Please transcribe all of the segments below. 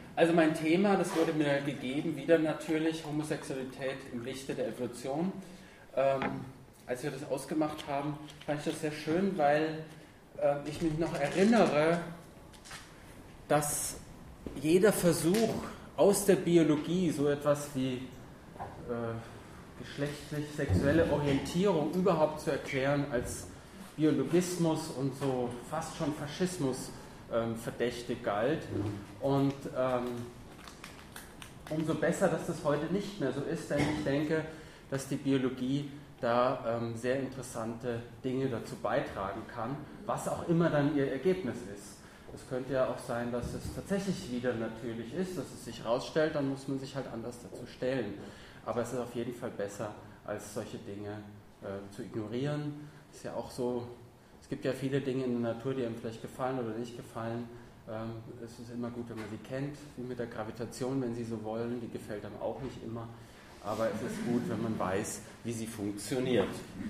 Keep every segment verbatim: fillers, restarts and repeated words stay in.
Also mein Thema, das wurde mir gegeben, wieder natürlich, Homosexualität im Lichte der Evolution. Ähm, als wir das ausgemacht haben, fand ich das sehr schön, weil äh, ich mich noch erinnere, dass jeder Versuch aus der Biologie, so etwas wie äh, geschlechtlich-sexuelle Orientierung überhaupt zu erklären, als Biologismus und so fast schon Faschismus ähm, verdächtig galt. Und ähm, umso besser, dass das heute nicht mehr so ist, denn ich denke, dass die Biologie da ähm, sehr interessante Dinge dazu beitragen kann, was auch immer dann ihr Ergebnis ist. Es könnte ja auch sein, dass es tatsächlich wieder natürlich ist, dass es sich herausstellt, dann muss man sich halt anders dazu stellen. Aber es ist auf jeden Fall besser, als solche Dinge äh, zu ignorieren. Es ist ja auch so, es gibt ja viele Dinge in der Natur, die einem vielleicht gefallen oder nicht gefallen. Ähm, es ist immer gut, wenn man sie kennt, wie mit der Gravitation, wenn Sie so wollen, die gefällt einem auch nicht immer. Aber es ist gut, wenn man weiß, wie sie funktioniert.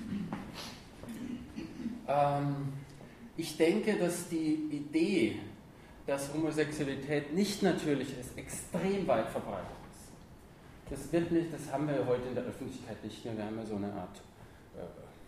Ähm, ich denke, dass die Idee, dass Homosexualität nicht natürlich ist, extrem weit verbreitet ist. Das wird nicht, das haben wir heute in der Öffentlichkeit nicht mehr. Wir haben ja so eine Art, äh,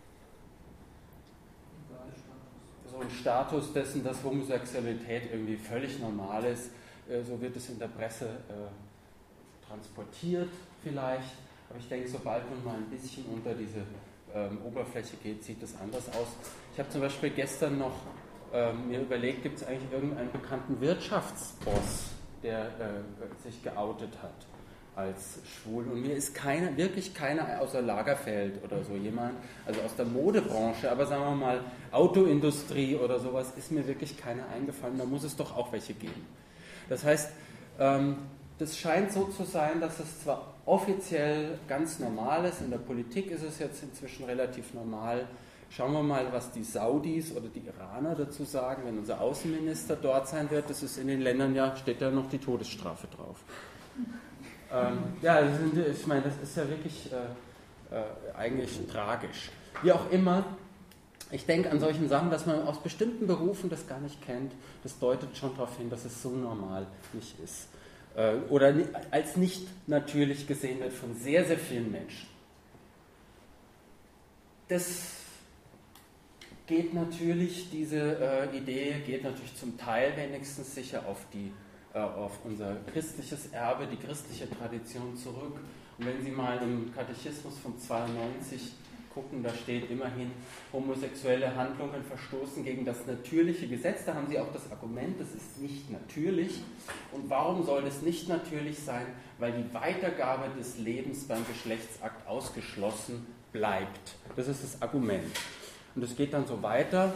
so einen Status dessen, dass Homosexualität irgendwie völlig normal ist. Äh, so wird es in der Presse äh, transportiert vielleicht, aber ich denke, sobald man mal ein bisschen unter diese ähm, Oberfläche geht, sieht das anders aus. Ich habe zum Beispiel gestern noch ähm, mir überlegt, gibt es eigentlich irgendeinen bekannten Wirtschaftsboss, der äh, sich geoutet hat als schwul, und mir ist keiner, wirklich keiner außer Lagerfeld oder so jemand, also aus der Modebranche, aber sagen wir mal Autoindustrie oder sowas, ist mir wirklich keiner eingefallen, da muss es doch auch welche geben. Das heißt, ähm, das scheint so zu sein, dass es zwar offiziell ganz normal ist, in der Politik ist es jetzt inzwischen relativ normal. Schauen wir mal, was die Saudis oder die Iraner dazu sagen, wenn unser Außenminister dort sein wird. Das ist in den Ländern ja, steht ja noch die Todesstrafe drauf. ähm, ja, das sind, ich meine, das ist ja wirklich äh, äh, eigentlich tragisch. Wie auch immer, ich denke an solchen Sachen, dass man aus bestimmten Berufen das gar nicht kennt. Das deutet schon darauf hin, dass es so normal nicht ist. Oder als nicht natürlich gesehen wird von sehr, sehr vielen Menschen. Das geht natürlich, diese äh, Idee geht natürlich zum Teil wenigstens sicher auf, die, äh, auf unser christliches Erbe, die christliche Tradition zurück. Und wenn Sie mal im Katechismus von zweiundneunzig gucken, da steht immerhin, homosexuelle Handlungen verstoßen gegen das natürliche Gesetz. Da haben Sie auch das Argument, das ist nicht natürlich. Und warum soll es nicht natürlich sein? Weil die Weitergabe des Lebens beim Geschlechtsakt ausgeschlossen bleibt. Das ist das Argument. Und es geht dann so weiter,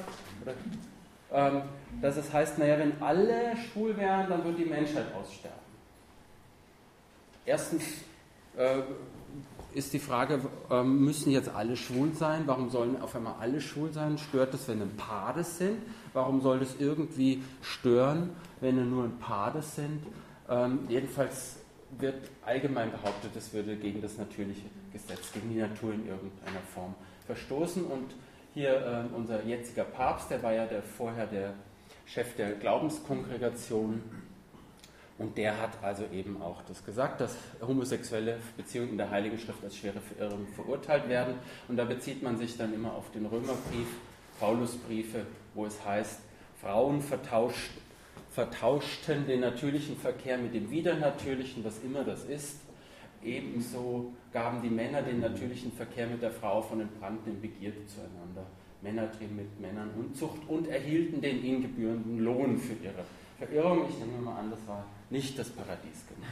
dass es heißt, naja, wenn alle schwul wären, dann würde die Menschheit aussterben. Erstens äh, ist die Frage, müssen jetzt alle schwul sein? Warum sollen auf einmal alle schwul sein? Stört es, wenn ein Paar das sind? Warum soll das irgendwie stören, wenn nur ein Paar das sind? Ähm, jedenfalls wird allgemein behauptet, es würde gegen das natürliche Gesetz, gegen die Natur in irgendeiner Form verstoßen. Und hier äh, unser jetziger Papst, der war ja der, vorher der Chef der Glaubenskongregation, und der hat also eben auch das gesagt, dass homosexuelle Beziehungen in der Heiligen Schrift als schwere Verirrung verurteilt werden. Und da bezieht man sich dann immer auf den Römerbrief, Paulusbriefe, wo es heißt, Frauen vertauscht, vertauschten den natürlichen Verkehr mit dem widernatürlichen, was immer das ist. Ebenso gaben die Männer den natürlichen Verkehr mit der Frau von den brannten in Begierde zueinander. Männer trieben mit Männern Unzucht und erhielten den ihnen gebührenden Lohn für ihre Verirrung. Ich nehme mal an, das war nicht das Paradies gemacht.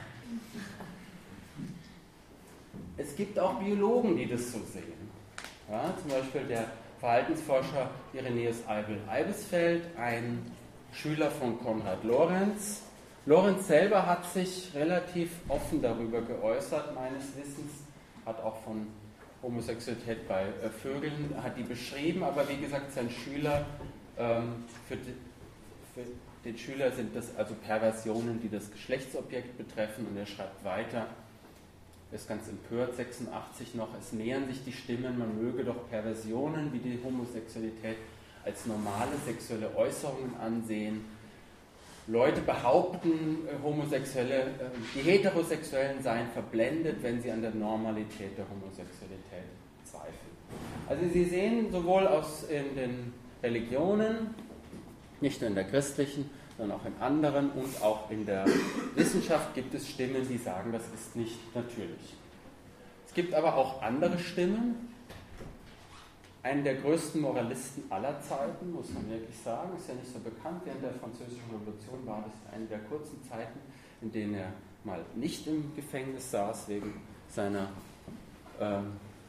Es gibt auch Biologen, die das so sehen. Ja, zum Beispiel der Verhaltensforscher Irenäus Eibel-Eibesfeld, ein Schüler von Konrad Lorenz. Lorenz selber hat sich relativ offen darüber geäußert, meines Wissens, hat auch von Homosexualität bei äh, Vögeln, hat die beschrieben, aber wie gesagt, sein Schüler, ähm, für, die, für den Schüler sind das also Perversionen, die das Geschlechtsobjekt betreffen, und er schreibt weiter, ist ganz empört, sechsundachtzig noch, es nähern sich die Stimmen, man möge doch Perversionen wie die Homosexualität als normale sexuelle Äußerungen ansehen. Leute behaupten, äh, Homosexuelle, äh, die Heterosexuellen seien verblendet, wenn sie an der Normalität der Homosexualität zweifeln. Also Sie sehen sowohl aus in den Religionen, nicht nur in der christlichen, sondern auch in anderen und auch in der Wissenschaft gibt es Stimmen, die sagen, das ist nicht natürlich. Es gibt aber auch andere Stimmen. Einen der größten Moralisten aller Zeiten, muss man wirklich sagen, ist ja nicht so bekannt. Während der Französischen Revolution war das eine der kurzen Zeiten, in denen er mal nicht im Gefängnis saß, wegen seiner ähm,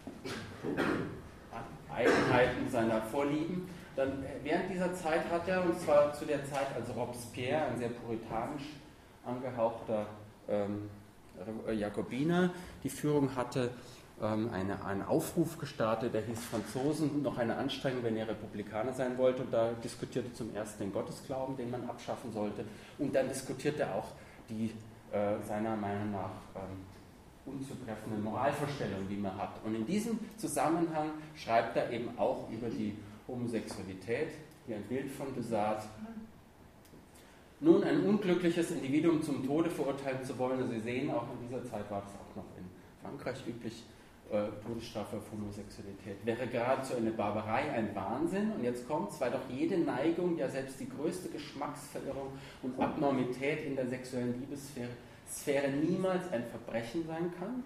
Eigenheiten, seiner Vorlieben. Dann, während dieser Zeit hat er, und zwar zu der Zeit, als Robespierre, ein sehr puritanisch angehauchter ähm, Jakobiner, die Führung hatte, Eine, einen Aufruf gestartet, der hieß Franzosen, noch eine Anstrengung, wenn ihr Republikaner sein wollt. Und da diskutierte zum ersten den Gottesglauben, den man abschaffen sollte. Und dann diskutierte er auch die äh, seiner Meinung nach ähm, unzutreffenden Moralvorstellungen, die man hat. Und in diesem Zusammenhang schreibt er eben auch über die Homosexualität, hier ein Bild von de Sade. Nun, ein unglückliches Individuum zum Tode verurteilen zu wollen, also Sie sehen, auch in dieser Zeit war das auch noch in Frankreich üblich, Äh, Todesstrafe auf Homosexualität, wäre geradezu eine Barbarei, ein Wahnsinn. Und jetzt kommt es, weil doch jede Neigung, ja selbst die größte Geschmacksverirrung und Abnormität in der sexuellen Liebessphäre Sphäre niemals ein Verbrechen sein kann,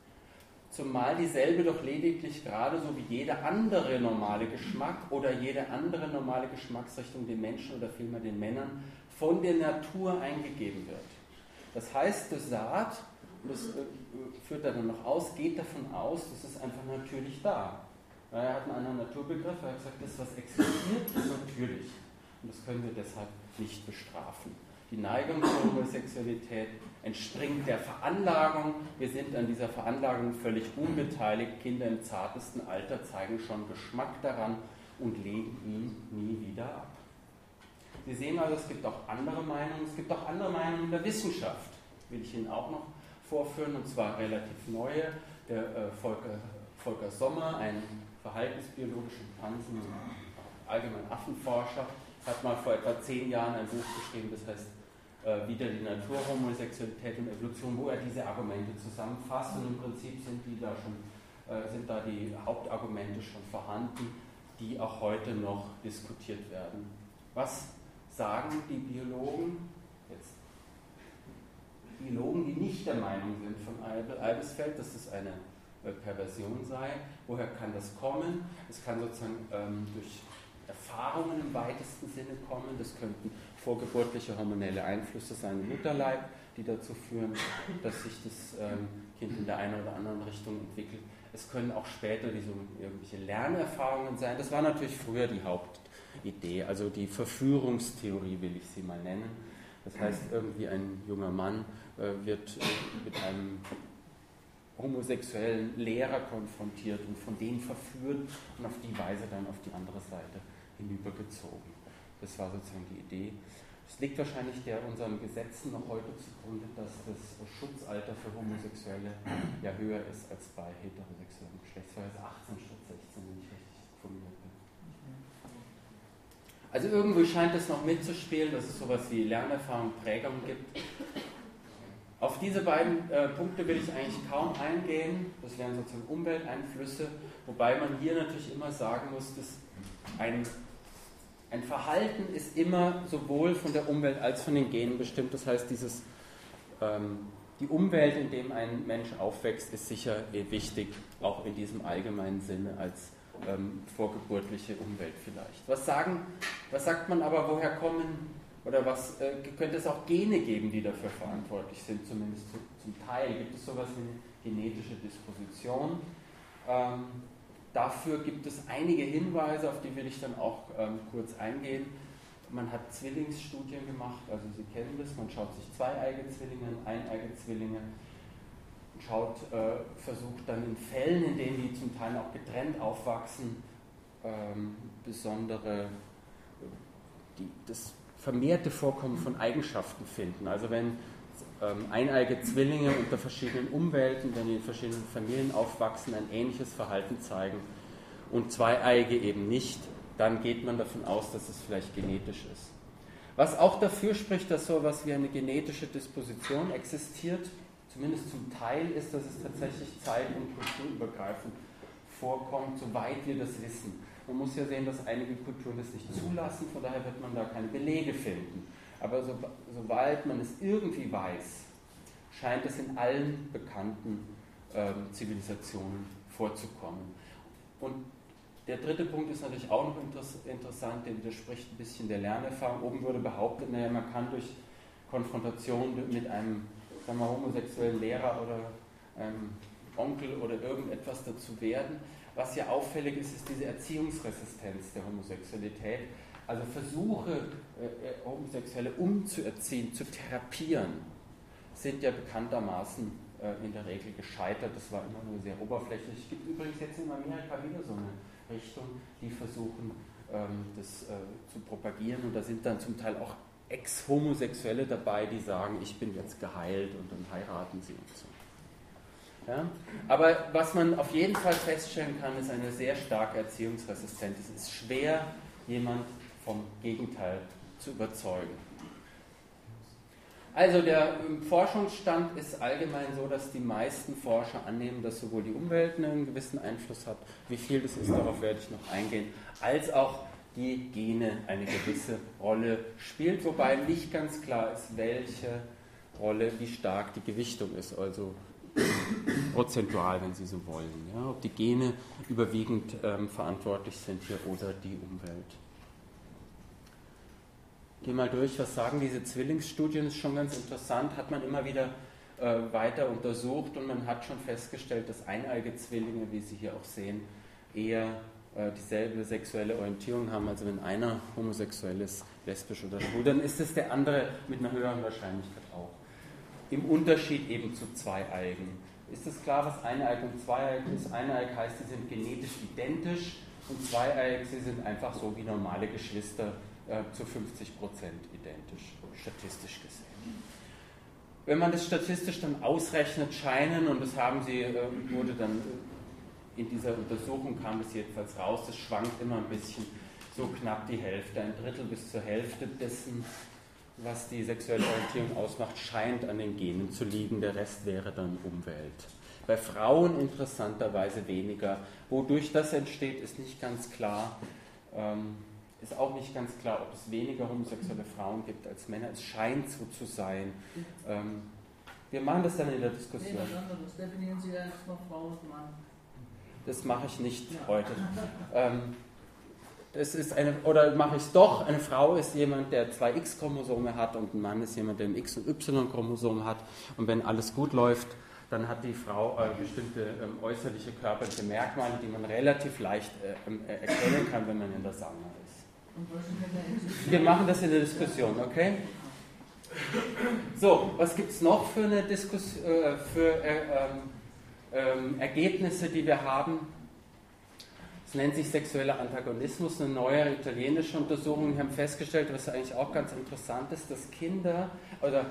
zumal dieselbe doch lediglich gerade so wie jeder andere normale Geschmack oder jede andere normale Geschmacksrichtung den Menschen oder vielmehr den Männern von der Natur eingegeben wird. Das heißt, de Sade, und das äh, führt er dann noch aus, geht davon aus, das ist einfach natürlich da. Er hat einen anderen Naturbegriff, er hat gesagt, das, was existiert, ist natürlich. Und das können wir deshalb nicht bestrafen. Die Neigung zur Homosexualität entspringt der Veranlagung. Wir sind an dieser Veranlagung völlig unbeteiligt. Kinder im zartesten Alter zeigen schon Geschmack daran und legen ihn nie wieder ab. Sie sehen also, es gibt auch andere Meinungen. Es gibt auch andere Meinungen in der Wissenschaft. Will ich Ihnen auch noch vorführen, und zwar relativ neue. Der äh, Volker, Volker Sommer, ein verhaltensbiologischer Schimpansen, allgemein Affenforscher, hat mal vor etwa zehn Jahren ein Buch geschrieben, das heißt äh, Wieder die Natur, Homosexualität und Evolution, wo er diese Argumente zusammenfasst, und im Prinzip sind, die da schon, äh, sind da die Hauptargumente schon vorhanden, die auch heute noch diskutiert werden. Was sagen die Biologen? Jetzt Biologen, die nicht der Meinung sind von Eibesfeld, dass das eine äh, Perversion sei. Woher kann das kommen? Es kann sozusagen ähm, durch Erfahrungen im weitesten Sinne kommen. Das könnten vorgeburtliche hormonelle Einflüsse sein im Mutterleib, die dazu führen, dass sich das ähm, Kind in der einen oder anderen Richtung entwickelt. Es können auch später diese, irgendwelche Lernerfahrungen sein. Das war natürlich früher die Hauptidee, also die Verführungstheorie will ich sie mal nennen. Das heißt, irgendwie ein junger Mann äh, wird äh, mit einem homosexuellen Lehrer konfrontiert und von dem verführt und auf die Weise dann auf die andere Seite hinübergezogen. Das war sozusagen die Idee. Es liegt wahrscheinlich der unseren Gesetzen noch heute zugrunde, dass das Schutzalter für Homosexuelle ja höher ist als bei heterosexuellen Geschlechtsverhältnissen. achtzehn statt sechzehn, wenn ich richtig informiert bin. Also irgendwie scheint es noch mitzuspielen, dass es sowas wie Lernerfahrung, Prägung gibt. Auf diese beiden äh, Punkte will ich eigentlich kaum eingehen. Das wären sozusagen Umwelteinflüsse, wobei man hier natürlich immer sagen muss, dass ein, ein Verhalten ist immer sowohl von der Umwelt als von den Genen bestimmt. Das heißt, dieses, ähm, die Umwelt, in der ein Mensch aufwächst, ist sicher wichtig, auch in diesem allgemeinen Sinne als ähm, vorgeburtliche Umwelt vielleicht. Was, sagen, was sagt man aber, woher kommen, oder was äh, könnte es auch Gene geben, die dafür verantwortlich sind, zumindest zu, zum Teil? Gibt es sowas wie eine genetische Disposition? Ähm, dafür gibt es einige Hinweise, auf die will ich dann auch ähm, kurz eingehen. Man hat Zwillingsstudien gemacht, also Sie kennen das, man schaut sich zweieige Zwillinge, eineige Zwillinge, schaut, äh, versucht dann in Fällen, in denen die zum Teil auch getrennt aufwachsen, ähm, besondere, die, das vermehrte Vorkommen von Eigenschaften finden. Also wenn ähm, eineige Zwillinge unter verschiedenen Umwelten, wenn die in verschiedenen Familien aufwachsen, ein ähnliches Verhalten zeigen und zweieige eben nicht, dann geht man davon aus, dass es vielleicht genetisch ist. Was auch dafür spricht, dass so etwas wie eine genetische Disposition existiert, zumindest zum Teil, ist, dass es tatsächlich zeit- und kulturübergreifend vorkommt, soweit wir das wissen. Man muss ja sehen, dass einige Kulturen das nicht zulassen, von daher wird man da keine Belege finden. Aber so, sobald man es irgendwie weiß, scheint es in allen bekannten ähm, Zivilisationen vorzukommen. Und der dritte Punkt ist natürlich auch noch interessant, der widerspricht ein bisschen der Lernerfahrung. Oben wurde behauptet, naja, man kann durch Konfrontation mit einem, sagen wir mal, homosexuellen Lehrer oder einem Onkel oder irgendetwas dazu werden. Was ja auffällig ist, ist diese Erziehungsresistenz der Homosexualität. Also Versuche, äh, Homosexuelle umzuerziehen, zu therapieren, sind ja bekanntermaßen äh, in der Regel gescheitert. Das war immer nur sehr oberflächlich. Es gibt übrigens jetzt in Amerika wieder so eine Richtung, die versuchen, ähm, das äh, zu propagieren. Und da sind dann zum Teil auch Ex-Homosexuelle dabei, die sagen, ich bin jetzt geheilt und dann heiraten sie und so. Ja? Aber was man auf jeden Fall feststellen kann, ist eine sehr starke Erziehungsresistenz. Es ist schwer, jemand vom Gegenteil zu überzeugen. Also der Forschungsstand ist allgemein so, dass die meisten Forscher annehmen, dass sowohl die Umwelt einen gewissen Einfluss hat, wie viel das ist, darauf werde ich noch eingehen, als auch die Gene eine gewisse Rolle spielt, wobei nicht ganz klar ist, welche Rolle, wie stark die Gewichtung ist, also prozentual, wenn Sie so wollen. Ja, ob die Gene überwiegend ähm, verantwortlich sind hier oder die Umwelt. Geh mal durch, was sagen diese Zwillingsstudien, ist schon ganz interessant, hat man immer wieder äh, weiter untersucht und man hat schon festgestellt, dass eineige Zwillinge, wie Sie hier auch sehen, eher äh, dieselbe sexuelle Orientierung haben. Also wenn einer homosexuell ist, lesbisch oder schwul, dann ist es der andere mit einer höheren Wahrscheinlichkeit auch. Im Unterschied eben zu Zweieigen. Ist es klar, was Eineig und Zweieig ist? Eineig heißt, sie sind genetisch identisch und Zweieig, sie sind einfach so wie normale Geschwister, zu fünfzig Prozent identisch, statistisch gesehen. Wenn man das statistisch dann ausrechnet, scheinen, und das haben sie, wurde dann in dieser Untersuchung, kam das jedenfalls raus, das schwankt immer ein bisschen, so knapp die Hälfte, ein Drittel bis zur Hälfte dessen, was die sexuelle Orientierung ausmacht, scheint an den Genen zu liegen, der Rest wäre dann Umwelt. Bei Frauen interessanterweise weniger. Wodurch das entsteht, ist nicht ganz klar. Ähm, Ist auch nicht ganz klar, ob es weniger homosexuelle Frauen gibt als Männer. Es scheint so zu sein. Ähm, wir machen das dann in der Diskussion. Nee, was anderes. Definieren Sie erstmal Frau und Mann. Das mache ich nicht ja. heute. Ähm, das ist eine, oder mache ich es doch. Eine Frau ist jemand, der zwei X-Chromosome hat und ein Mann ist jemand, der ein X- und Y-Chromosom hat. Und wenn alles gut läuft, dann hat die Frau äh, bestimmte ähm, äußerliche körperliche Merkmale, die man relativ leicht äh, äh, erkennen kann, wenn man in der Sauna ist. Wir machen das in der Diskussion, okay? So, was gibt es noch für, eine Diskus äh, für äh, äh, Ergebnisse, die wir haben? Es nennt sich sexueller Antagonismus, eine neue italienische Untersuchung. Wir haben festgestellt, was eigentlich auch ganz interessant ist, dass Kinder oder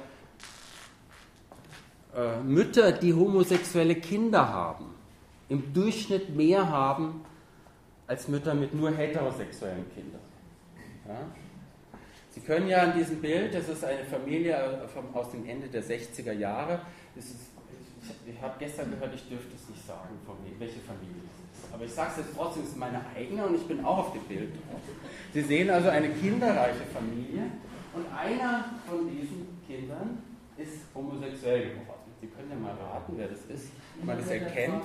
äh, Mütter, die homosexuelle Kinder haben, im Durchschnitt mehr haben als Mütter mit nur heterosexuellen Kindern. Ja? Sie können ja an diesem Bild, das ist eine Familie vom, aus dem Ende der sechziger Jahre, das ist, ich, ich habe gestern gehört, ich dürfte es nicht sagen, von welche Familie es ist. Aber ich sage es jetzt trotzdem, es ist meine eigene und ich bin auch auf dem Bild drauf. Sie sehen also eine kinderreiche Familie und einer von diesen Kindern ist homosexuell geworden. Sie können ja mal raten, wer das ist, wenn man das erkennt.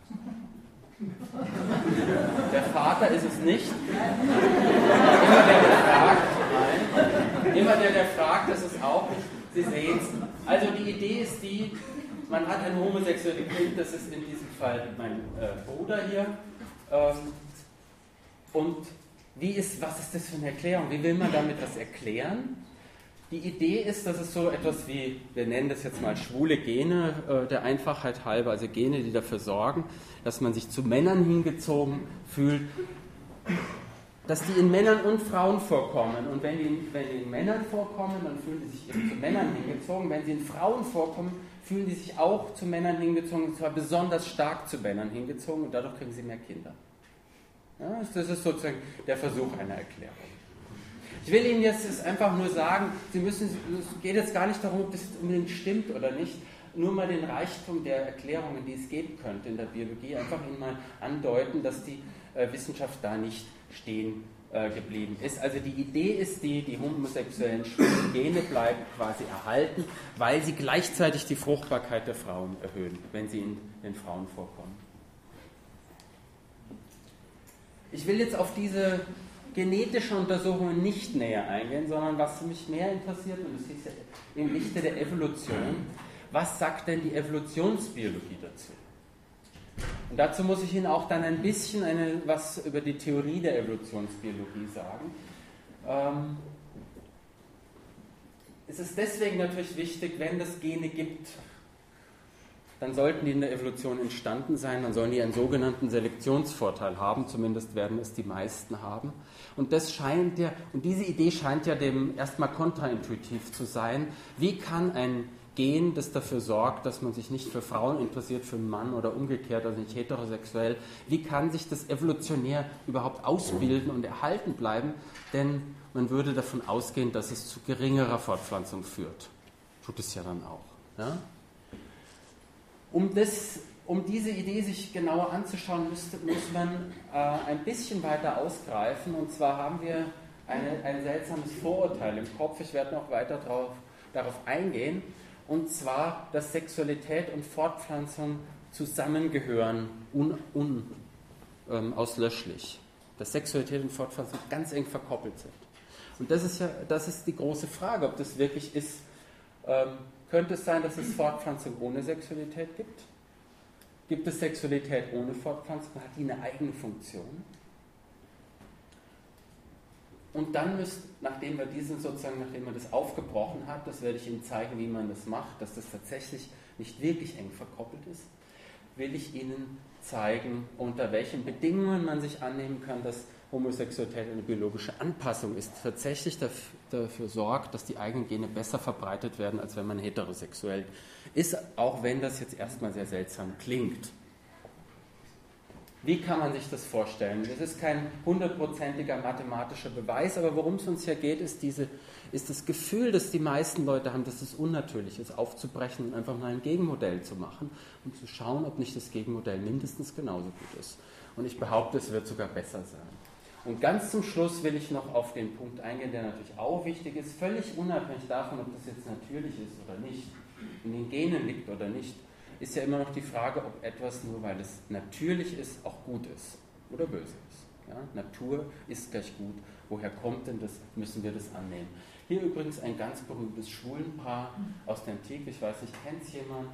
Der Vater ist es nicht. Immer der, der fragt, nein. Immer der, der fragt, das ist auch nicht. Sie sehen es. Also die Idee ist die, man hat ein homosexuelles Kind, das ist in diesem Fall mein äh, Bruder hier. Ähm, und wie ist, was ist das für eine Erklärung? Wie will man damit was erklären? Die Idee ist, dass es so etwas wie, wir nennen das jetzt mal schwule Gene, äh, der Einfachheit halber, also Gene, die dafür sorgen, dass man sich zu Männern hingezogen fühlt, dass die in Männern und Frauen vorkommen. Und wenn die, wenn die in Männern vorkommen, dann fühlen die sich eben zu Männern hingezogen. Wenn sie in Frauen vorkommen, fühlen die sich auch zu Männern hingezogen, und zwar besonders stark zu Männern hingezogen, und dadurch kriegen sie mehr Kinder. Ja, das ist sozusagen der Versuch einer Erklärung. Ich will Ihnen jetzt einfach nur sagen, Sie müssen, es geht jetzt gar nicht darum, ob das unbedingt stimmt oder nicht, nur mal den Reichtum der Erklärungen, die es geben könnte in der Biologie, einfach Ihnen mal andeuten, dass die äh, Wissenschaft da nicht stehen äh, geblieben ist. Also die Idee ist die, die homosexuellen schwulen Gene bleiben quasi erhalten, weil sie gleichzeitig die Fruchtbarkeit der Frauen erhöhen, wenn sie in den Frauen vorkommen. Ich will jetzt auf diese genetische Untersuchungen nicht näher eingehen, sondern was mich mehr interessiert, und das ist ja im Lichte der Evolution, was sagt denn die Evolutionsbiologie dazu? Und dazu muss ich Ihnen auch dann ein bisschen eine, was über die Theorie der Evolutionsbiologie sagen. Ähm, es ist deswegen natürlich wichtig, wenn es Gene gibt, dann sollten die in der Evolution entstanden sein, dann sollen die einen sogenannten Selektionsvorteil haben, zumindest werden es die meisten haben. Und das scheint ja, und diese Idee scheint ja dem erstmal kontraintuitiv zu sein. Wie kann ein Gen, das dafür sorgt, dass man sich nicht für Frauen interessiert, für einen Mann oder umgekehrt, also nicht heterosexuell, wie kann sich das evolutionär überhaupt ausbilden und erhalten bleiben? Denn man würde davon ausgehen, dass es zu geringerer Fortpflanzung führt. Tut es ja dann auch. Ja? Um, das, um diese Idee sich genauer anzuschauen, müsste, muss man äh, ein bisschen weiter ausgreifen. Und zwar haben wir eine, ein seltsames Vorurteil im Kopf. Ich werde noch weiter drauf, darauf eingehen. Und zwar, dass Sexualität und Fortpflanzung zusammengehören, unauslöschlich. Un, ähm, dass Sexualität und Fortpflanzung ganz eng verkoppelt sind. Und das ist ja, das ist die große Frage, ob das wirklich ist. Ähm, könnte es sein, dass es Fortpflanzung ohne Sexualität gibt? Gibt es Sexualität ohne Fortpflanzung? Hat die eine eigene Funktion? Und dann müsst, nachdem wir diesen sozusagen, nachdem man das aufgebrochen hat, das werde ich Ihnen zeigen, wie man das macht, dass das tatsächlich nicht wirklich eng verkoppelt ist, will ich Ihnen zeigen, unter welchen Bedingungen man sich annehmen kann, dass Homosexualität eine biologische Anpassung ist, tatsächlich dafür, dafür sorgt, dass die eigenen Gene besser verbreitet werden, als wenn man heterosexuell ist, auch wenn das jetzt erstmal sehr seltsam klingt. Wie kann man sich das vorstellen? Das ist kein hundertprozentiger mathematischer Beweis, aber worum es uns hier geht, ist, diese, ist das Gefühl, das die meisten Leute haben, dass es unnatürlich ist, aufzubrechen und einfach mal ein Gegenmodell zu machen und zu schauen, ob nicht das Gegenmodell mindestens genauso gut ist. Und ich behaupte, es wird sogar besser sein. Und ganz zum Schluss will ich noch auf den Punkt eingehen, der natürlich auch wichtig ist, völlig unabhängig davon, ob das jetzt natürlich ist oder nicht, in den Genen liegt oder nicht, ist ja immer noch die Frage, ob etwas nur weil es natürlich ist, auch gut ist oder böse ist. Ja? Natur ist gleich gut. Woher kommt denn das? Müssen wir das annehmen? Hier übrigens ein ganz berühmtes Schwulenpaar aus der Antike. Ich weiß nicht, kennt es jemand?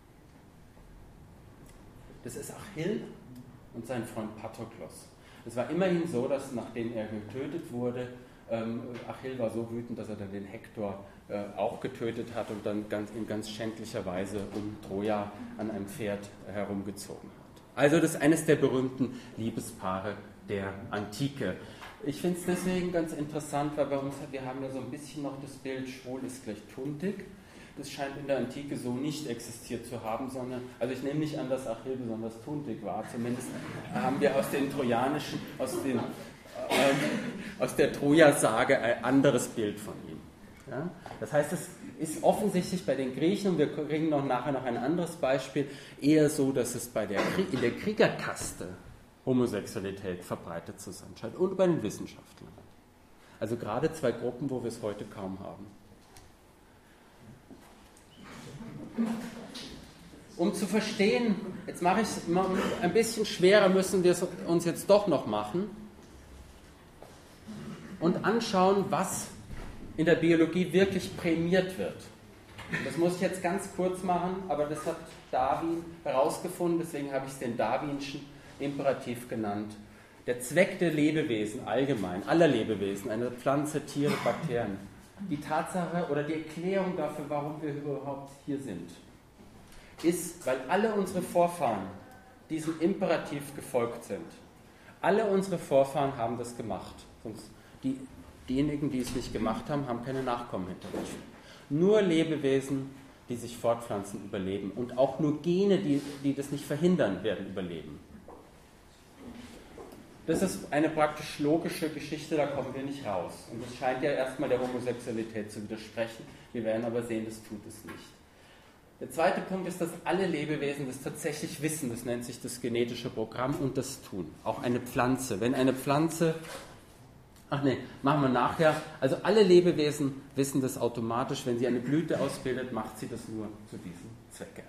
Das ist Achill und sein Freund Patroklos. Es war immerhin so, dass nachdem er getötet wurde, ähm, Achill war so wütend, dass er dann den Hektor äh, auch getötet hat und dann ganz, in ganz schändlicher Weise um Troja an einem Pferd herumgezogen hat. Also das ist eines der berühmten Liebespaare der Antike. Ich finde es deswegen ganz interessant, weil bei uns, wir haben ja so ein bisschen noch das Bild, schwul ist gleich tuntig. Das scheint in der Antike so nicht existiert zu haben, sondern, also ich nehme nicht an, dass Achill besonders tuntig war, zumindest haben wir aus den trojanischen, aus, den, ähm, aus der Troja-Sage ein anderes Bild von ihm. Ja? Das heißt, es ist offensichtlich bei den Griechen, und wir kriegen noch nachher noch ein anderes Beispiel, eher so, dass es bei der, in der Kriegerkaste Homosexualität verbreitet zu sein scheint und bei den Wissenschaftlern. Also gerade zwei Gruppen, wo wir es heute kaum haben. Um zu verstehen, jetzt mache ich es ein bisschen schwerer, müssen wir es uns jetzt doch noch machen und anschauen, was in der Biologie wirklich prämiert wird. Das muss ich jetzt ganz kurz machen, aber das hat Darwin herausgefunden, deswegen habe ich es den Darwinschen Imperativ genannt. Der Zweck der Lebewesen allgemein, aller Lebewesen, eine Pflanze, Tiere, Bakterien, die Tatsache oder die Erklärung dafür, warum wir überhaupt hier sind, ist, weil alle unsere Vorfahren diesem Imperativ gefolgt sind. Alle unsere Vorfahren haben das gemacht. Sonst die, diejenigen, die es nicht gemacht haben, haben keine Nachkommen hinterlassen. Nur Lebewesen, die sich fortpflanzen, überleben. Und auch nur Gene, die, die das nicht verhindern, werden überleben. Das ist eine praktisch logische Geschichte, da kommen wir nicht raus. Und das scheint ja erstmal der Homosexualität zu widersprechen. Wir werden aber sehen, das tut es nicht. Der zweite Punkt ist, dass alle Lebewesen das tatsächlich wissen. Das nennt sich das genetische Programm und das tun. Auch eine Pflanze. Wenn eine Pflanze... Ach nee, machen wir nachher. Also alle Lebewesen wissen das automatisch. Wenn sie eine Blüte ausbildet, macht sie das nur zu diesem Zwecke.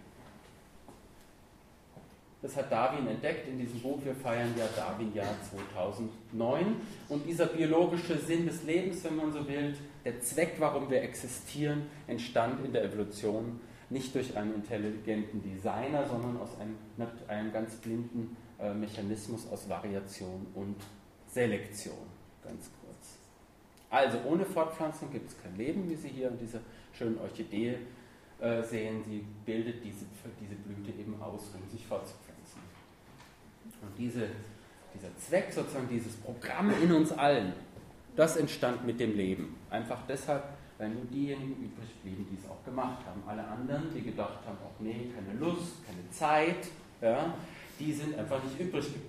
Das hat Darwin entdeckt in diesem Buch. Wir feiern ja Darwin-Jahr zweitausendneun. Und dieser biologische Sinn des Lebens, wenn man so will, der Zweck, warum wir existieren, entstand in der Evolution nicht durch einen intelligenten Designer, sondern aus einem, einem ganz blinden äh, Mechanismus aus Variation und Selektion. Ganz kurz. Also ohne Fortpflanzung gibt es kein Leben, wie Sie hier in dieser schönen Orchidee äh, sehen. Sie bildet diese, diese Blüte eben aus, um sich fortzupflanzen. Und diese, dieser Zweck, sozusagen dieses Programm in uns allen, das entstand mit dem Leben. Einfach deshalb, weil nur diejenigen übrig blieben, die es auch gemacht haben. Alle anderen, die gedacht haben, auch nee, keine Lust, keine Zeit, ja, die sind einfach nicht übrig geblieben.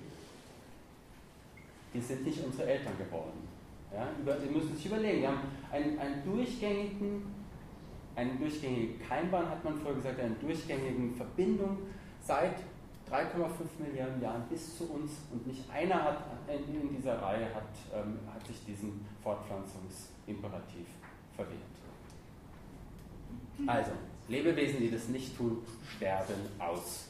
Die sind nicht unsere Eltern geworden. Ja, über, Sie müssen sich überlegen, wir haben einen, einen durchgängigen, einen durchgängigen Keimbahn, hat man vorher gesagt, eine durchgängige Verbindung seit drei Komma fünf Milliarden Jahren bis zu uns und nicht einer hat, in dieser Reihe hat, ähm, hat sich diesem Fortpflanzungsimperativ verwehrt. Also, Lebewesen, die das nicht tun, sterben aus.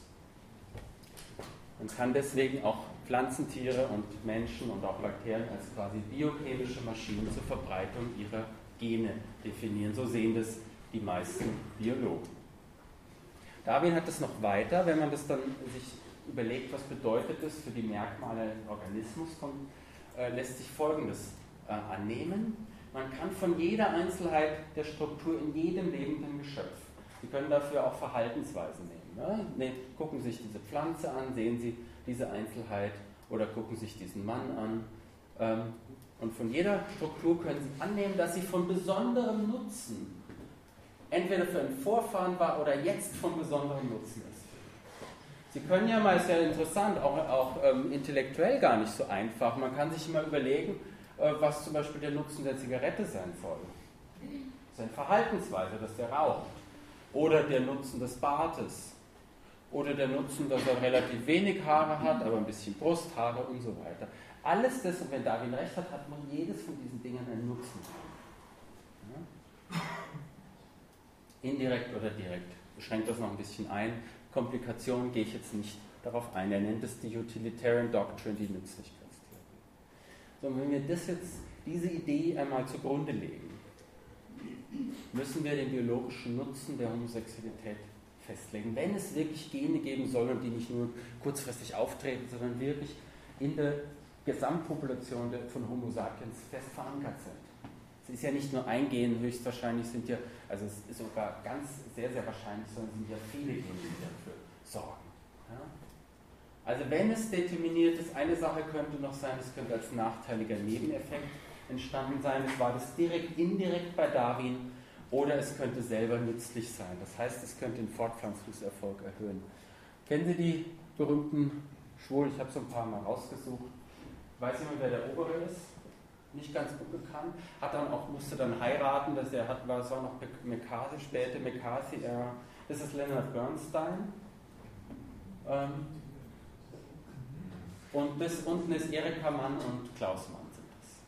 Man kann deswegen auch Pflanzentiere und Menschen und auch Bakterien als quasi biochemische Maschinen zur Verbreitung ihrer Gene definieren. So sehen das die meisten Biologen. Darwin hat das noch weiter, wenn man das dann sich überlegt, was bedeutet das für die Merkmale eines Organismus, kommt, äh, lässt sich Folgendes äh, annehmen. Man kann von jeder Einzelheit der Struktur in jedem lebenden Geschöpf, Sie können dafür auch Verhaltensweisen nehmen. Ne? Ne, gucken Sie sich diese Pflanze an, sehen Sie diese Einzelheit oder gucken Sie sich diesen Mann an. Ähm, und von jeder Struktur können Sie annehmen, dass sie von besonderem Nutzen entweder für einen Vorfahren war oder jetzt von besonderem Nutzen ist. Sie können ja mal, ist ja interessant, auch, auch ähm, intellektuell gar nicht so einfach. Man kann sich immer überlegen, äh, was zum Beispiel der Nutzen der Zigarette sein soll. Seine Verhaltensweise, dass der raucht. Oder der Nutzen des Bartes. Oder der Nutzen, dass er relativ wenig Haare hat, aber ein bisschen Brusthaare und so weiter. Alles das, und wenn Darwin recht hat, hat man jedes von diesen Dingen einen Nutzen. Ja? Indirekt oder direkt. Ich schränke das noch ein bisschen ein. Komplikationen gehe ich jetzt nicht darauf ein. Er nennt es die Utilitarian Doctrine, die Nützlichkeitstheorie. So, wenn wir das jetzt, diese Idee einmal zugrunde legen, müssen wir den biologischen Nutzen der Homosexualität festlegen. Wenn es wirklich Gene geben soll und die nicht nur kurzfristig auftreten, sondern wirklich in der Gesamtpopulation von Homo sapiens fest verankert sind. Es ist ja nicht nur ein Gen, höchstwahrscheinlich sind ja, also es ist sogar ganz sehr, sehr wahrscheinlich, sondern sind ja viele Gene, die dafür sorgen. Ja? Also wenn es determiniert ist, eine Sache könnte noch sein, es könnte als nachteiliger Nebeneffekt entstanden sein, es war das direkt, indirekt bei Darwin, oder es könnte selber nützlich sein. Das heißt, es könnte den Fortpflanzungserfolg erhöhen. Kennen Sie die berühmten Schwulen? Ich habe so ein paar Mal rausgesucht. Weiß jemand, wer der Obere ist? Nicht ganz unbekannt. Hat dann auch, musste dann heiraten, dass er hat, war, es war noch McCarthy, später McCarthy, er, das ist Leonard Bernstein. Ähm, und bis unten ist Erika Mann und Klaus Mann sind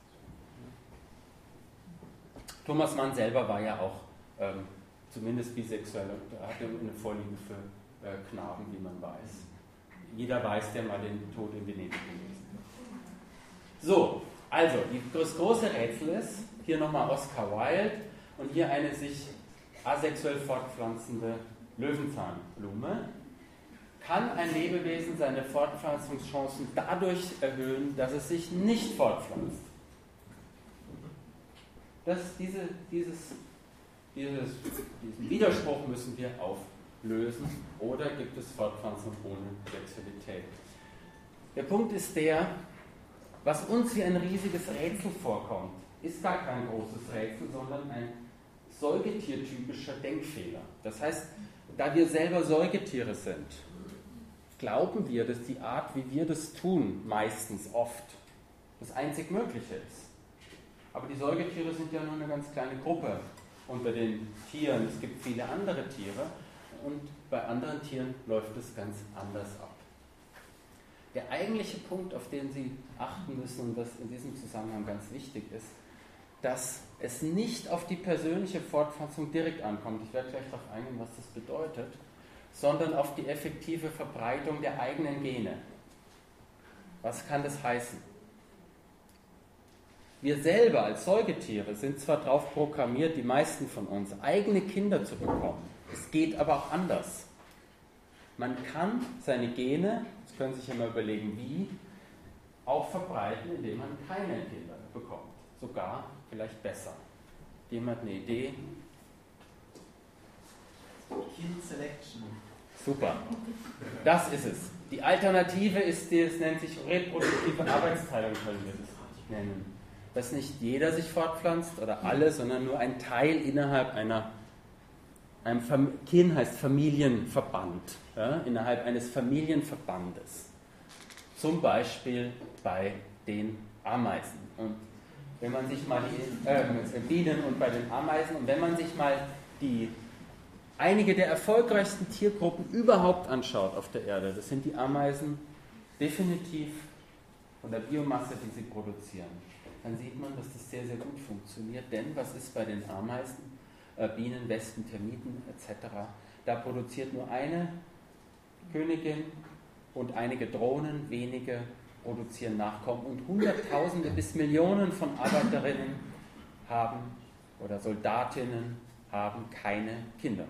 das. Thomas Mann selber war ja auch ähm, zumindest bisexuell und hatte eine Vorliebe für äh, Knaben, wie man weiß. Jeder weiß, der mal den Tod in Venedig gelesen hat. So. Also, das große Rätsel ist, hier nochmal Oscar Wilde und hier eine sich asexuell fortpflanzende Löwenzahnblume. Kann ein Lebewesen seine Fortpflanzungschancen dadurch erhöhen, dass es sich nicht fortpflanzt? Das, diese, dieses, dieses, diesen Widerspruch müssen wir auflösen. Oder gibt es Fortpflanzung ohne Sexualität? Der Punkt ist der, was uns wie ein riesiges Rätsel vorkommt, ist gar kein großes Rätsel, sondern ein säugetiertypischer Denkfehler. Das heißt, da wir selber Säugetiere sind, glauben wir, dass die Art, wie wir das tun, meistens oft, das einzig Mögliche ist. Aber die Säugetiere sind ja nur eine ganz kleine Gruppe unter den Tieren. Es gibt viele andere Tiere und bei anderen Tieren läuft es ganz anders ab. Der eigentliche Punkt, auf den Sie achten müssen und das in diesem Zusammenhang ganz wichtig ist, dass es nicht auf die persönliche Fortpflanzung direkt ankommt, ich werde gleich darauf eingehen, was das bedeutet, sondern auf die effektive Verbreitung der eigenen Gene. Was kann das heißen? Wir selber als Säugetiere sind zwar darauf programmiert, die meisten von uns, eigene Kinder zu bekommen. Es geht aber auch anders. Man kann seine Gene, das können Sie sich ja mal überlegen, wie, auch verbreiten, indem man keine Kinder bekommt. Sogar vielleicht besser. Jemand eine Idee? Kind Selection. Super. Das ist es. Die Alternative ist, die, es nennt sich reproduktive Arbeitsteilung, können wir das nennen. Dass nicht jeder sich fortpflanzt oder alle, sondern nur ein Teil innerhalb einer, einem Fam- Kin heißt Familienverband, ja, innerhalb eines Familienverbandes. Zum Beispiel bei den Ameisen. Und wenn man sich mal die äh, Bienen und bei den Ameisen und wenn man sich mal die einige der erfolgreichsten Tiergruppen überhaupt anschaut auf der Erde, das sind die Ameisen definitiv von der Biomasse, die sie produzieren, dann sieht man, dass das sehr, sehr gut funktioniert. Denn was ist bei den Ameisen, äh, Bienen, Wespen, Termiten et cetera? Da produziert nur eine Königin und einige Drohnen, wenige produzieren Nachkommen und Hunderttausende bis Millionen von Arbeiterinnen haben oder Soldatinnen haben keine Kinder.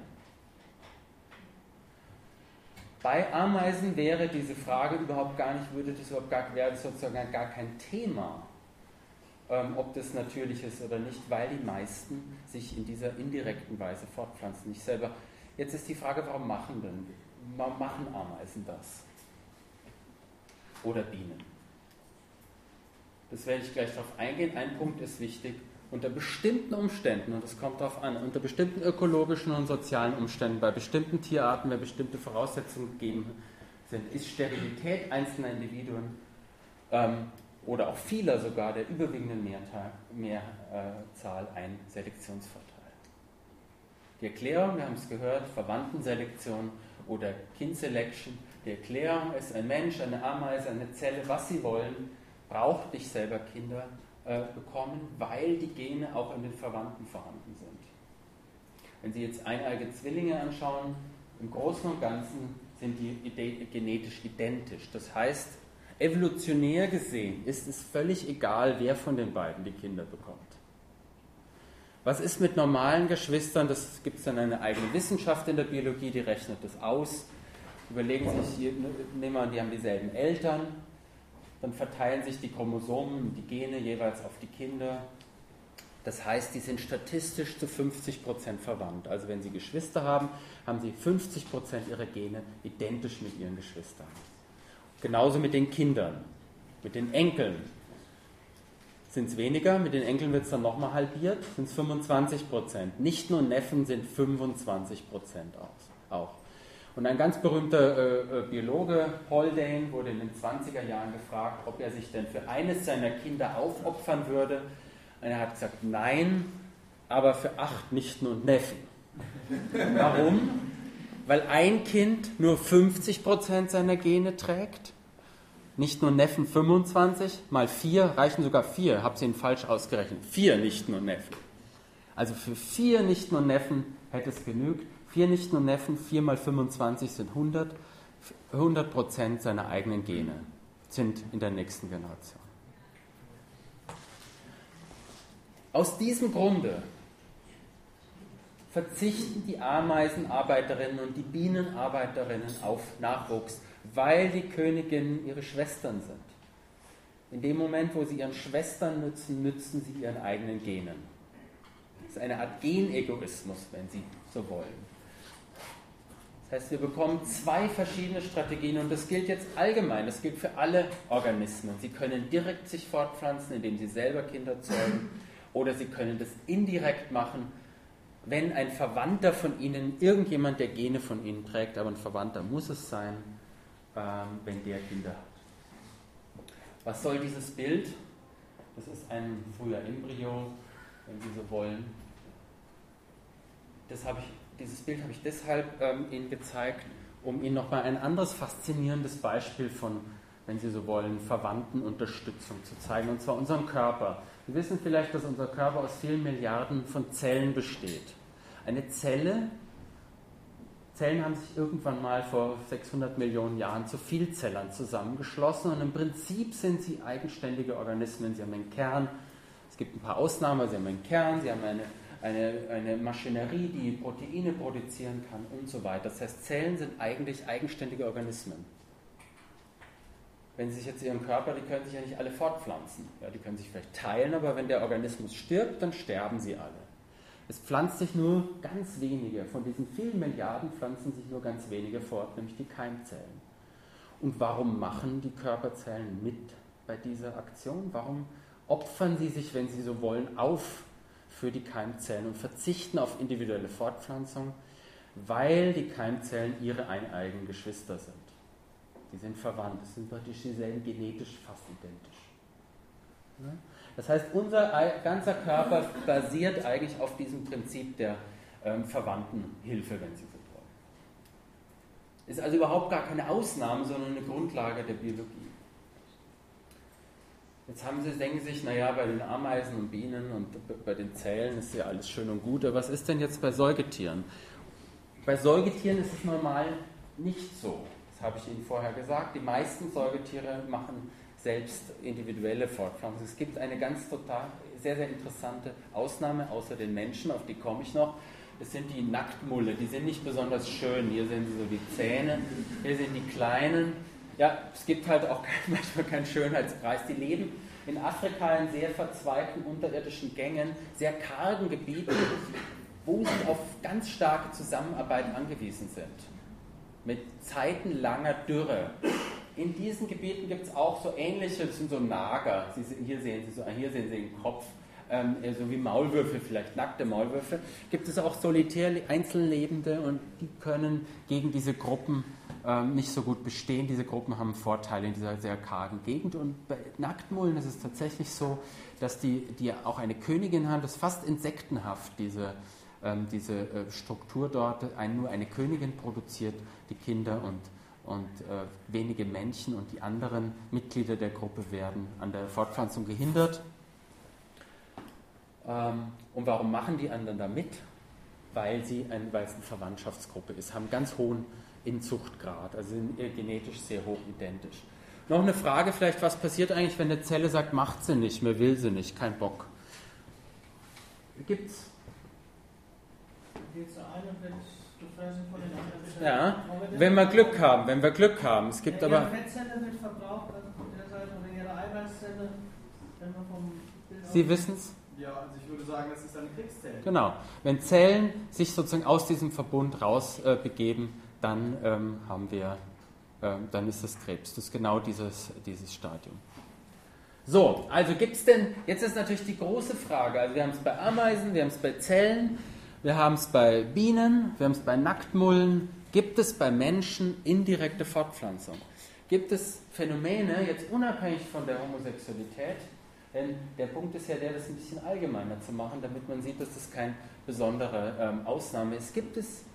Bei Ameisen wäre diese Frage überhaupt gar nicht, würde das überhaupt gar, wäre das sozusagen gar kein Thema, ähm, ob das natürlich ist oder nicht, weil die meisten sich in dieser indirekten Weise fortpflanzen, nicht selber. Jetzt ist die Frage, warum machen denn, warum machen Ameisen das? Oder Bienen? Das werde ich gleich darauf eingehen. Ein Punkt ist wichtig. Unter bestimmten Umständen, und es kommt darauf an, unter bestimmten ökologischen und sozialen Umständen, bei bestimmten Tierarten, wenn bestimmte Voraussetzungen gegeben sind, ist Sterilität einzelner Individuen ähm, oder auch vieler sogar, der überwiegenden Mehrzahl, Mehrzahl ein Selektionsvorteil. Die Erklärung, wir haben es gehört, Verwandtenselektion oder Kin Selection, die Erklärung ist, ein Mensch, eine Ameise, eine Zelle, was sie wollen, braucht nicht selber Kinder äh, bekommen, weil die Gene auch in den Verwandten vorhanden sind. Wenn Sie jetzt eineige Zwillinge anschauen, im Großen und Ganzen sind die ide- genetisch identisch. Das heißt, evolutionär gesehen ist es völlig egal, wer von den beiden die Kinder bekommt. Was ist mit normalen Geschwistern? Das gibt es dann eine eigene Wissenschaft in der Biologie, die rechnet das aus. Überlegen Sie sich, nehmen wir an, die haben dieselben Eltern, dann verteilen sich die Chromosomen, die Gene jeweils auf die Kinder. Das heißt, die sind statistisch zu fünfzig Prozent verwandt. Also wenn Sie Geschwister haben, haben Sie fünfzig Prozent ihrer Gene identisch mit ihren Geschwistern. Genauso mit den Kindern, mit den Enkeln. Sind es weniger, mit den Enkeln wird es dann nochmal halbiert, sind es fünfundzwanzig Prozent. Nichten und Neffen sind fünfundzwanzig Prozent auch. Und ein ganz berühmter äh, Biologe, Haldane, wurde in den zwanziger Jahren gefragt, ob er sich denn für eines seiner Kinder aufopfern würde. Und er hat gesagt, nein, aber für acht Nichten und Neffen. Warum? Weil ein Kind nur fünfzig Prozent seiner Gene trägt, Nichten und Neffen fünfundzwanzig, mal vier, reichen sogar vier, habe sie Ihnen falsch ausgerechnet, vier Nichten und Neffen. Also für vier Nichten und Neffen hätte es genügt. Vier Nichten und Neffen, vier mal fünfundzwanzig sind hundert. hundert Prozent seiner eigenen Gene sind in der nächsten Generation. Aus diesem Grunde verzichten die Ameisenarbeiterinnen und die Bienenarbeiterinnen auf Nachwuchs, weil die Königinnen ihre Schwestern sind. In dem Moment, wo sie ihren Schwestern nützen, nützen sie ihren eigenen Genen. Das ist eine Art Genegoismus, wenn Sie so wollen. Das heißt, wir bekommen zwei verschiedene Strategien und das gilt jetzt allgemein, das gilt für alle Organismen. Sie können direkt sich fortpflanzen, indem sie selber Kinder zeugen, oder sie können das indirekt machen, wenn ein Verwandter von ihnen, irgendjemand, der Gene von ihnen trägt, aber ein Verwandter muss es sein, ähm, wenn der Kinder hat. Was soll dieses Bild Das ist ein früher Embryo, wenn Sie so wollen. Das habe ich, dieses Bild habe ich deshalb ähm, Ihnen gezeigt, um Ihnen nochmal ein anderes faszinierendes Beispiel von, wenn Sie so wollen, Verwandtenunterstützung zu zeigen, und zwar unseren Körper. Sie wissen vielleicht, dass unser Körper aus vielen Milliarden von Zellen besteht. Eine Zelle, Zellen haben sich irgendwann mal vor sechshundert Millionen Jahren zu Vielzellern zusammengeschlossen und im Prinzip sind sie eigenständige Organismen. Sie haben einen Kern, es gibt ein paar Ausnahmen, sie haben einen Kern, sie haben eine, eine, eine Maschinerie, die Proteine produzieren kann und so weiter. Das heißt, Zellen sind eigentlich eigenständige Organismen. Wenn Sie sich jetzt Ihren Körper, die können sich ja nicht alle fortpflanzen. Ja, die können sich vielleicht teilen, aber wenn der Organismus stirbt, dann sterben sie alle. Es pflanzt sich nur ganz wenige, von diesen vielen Milliarden pflanzen sich nur ganz wenige fort, nämlich die Keimzellen. Und warum machen die Körperzellen mit bei dieser Aktion? Warum opfern sie sich, wenn sie so wollen, auf für die Keimzellen und verzichten auf individuelle Fortpflanzung? Weil die Keimzellen ihre eineigen Geschwister sind. Die sind verwandt, es sind praktisch dieselben, genetisch fast identisch. Das heißt, unser ganzer Körper basiert eigentlich auf diesem Prinzip der ähm, Verwandtenhilfe, wenn Sie so wollen. Ist also überhaupt gar keine Ausnahme, sondern eine Grundlage der Biologie. Jetzt haben Sie, denken Sie sich, naja, bei den Ameisen und Bienen und bei den Zellen ist ja alles schön und gut, aber was ist denn jetzt bei Säugetieren? Bei Säugetieren ist es normal nicht so. Das habe ich Ihnen vorher gesagt. Die meisten Säugetiere machen selbst individuelle Fortpflanzung. Es gibt eine ganz total, sehr, sehr interessante Ausnahme, außer den Menschen, auf die komme ich noch. Das sind die Nacktmulle, die sind nicht besonders schön. Hier sehen Sie so die Zähne, hier sind die kleinen. Ja, es gibt halt auch kein, manchmal keinen Schönheitspreis. Die leben in Afrika in sehr verzweigten unterirdischen Gängen, sehr kargen Gebieten, wo sie auf ganz starke Zusammenarbeit angewiesen sind. Mit zeitenlanger Dürre. In diesen Gebieten gibt es auch so ähnliche, das sind so Nager, Sie, hier, sehen Sie so, hier sehen Sie den Kopf, ähm, so wie Maulwürfe, vielleicht nackte Maulwürfe. Gibt es auch solitär Einzellebende und die können gegen diese Gruppen ähm, nicht so gut bestehen. Diese Gruppen haben Vorteile in dieser sehr kargen Gegend und bei Nacktmullen ist es tatsächlich so, dass die, die auch eine Königin haben, das ist fast insektenhaft, diese diese Struktur dort, ein, nur eine Königin produziert die Kinder und, und äh, wenige Männchen und die anderen Mitglieder der Gruppe werden an der Fortpflanzung gehindert. Ähm, und warum machen die anderen da mit? Weil, sie ein, weil es eine Verwandtschaftsgruppe ist, haben ganz hohen Inzuchtgrad, also sind genetisch sehr hoch identisch. Noch eine Frage vielleicht, was passiert eigentlich, wenn eine Zelle sagt, macht sie nicht mehr, will sie nicht, kein Bock? Gibt's? Geht so ein und wird gefressen von den anderen. Ja, wenn wir Glück haben, wenn wir Glück haben. Es gibt ja, aber. Ihre Fettzelle wird verbraucht, also von der Seite, oder Ihre Eiweißzelle, wenn wir vom Bild Sie wissen es? Ja, also ich würde sagen, das ist eine Kriegszelle. Genau. Wenn Zellen sich sozusagen aus diesem Verbund raus äh, begeben, dann ähm, haben wir, äh, dann ist das Krebs. Das ist genau dieses, dieses Stadium. So, also gibt es denn, jetzt ist natürlich die große Frage, also wir haben es bei Ameisen, wir haben es bei Zellen, wir haben es bei Bienen, wir haben es bei Nacktmullen. Gibt es bei Menschen indirekte Fortpflanzung? Gibt es Phänomene, jetzt unabhängig von der Homosexualität, denn der Punkt ist ja der, das ein bisschen allgemeiner zu machen, damit man sieht, dass das keine besondere ähm, Ausnahme ist. Gibt es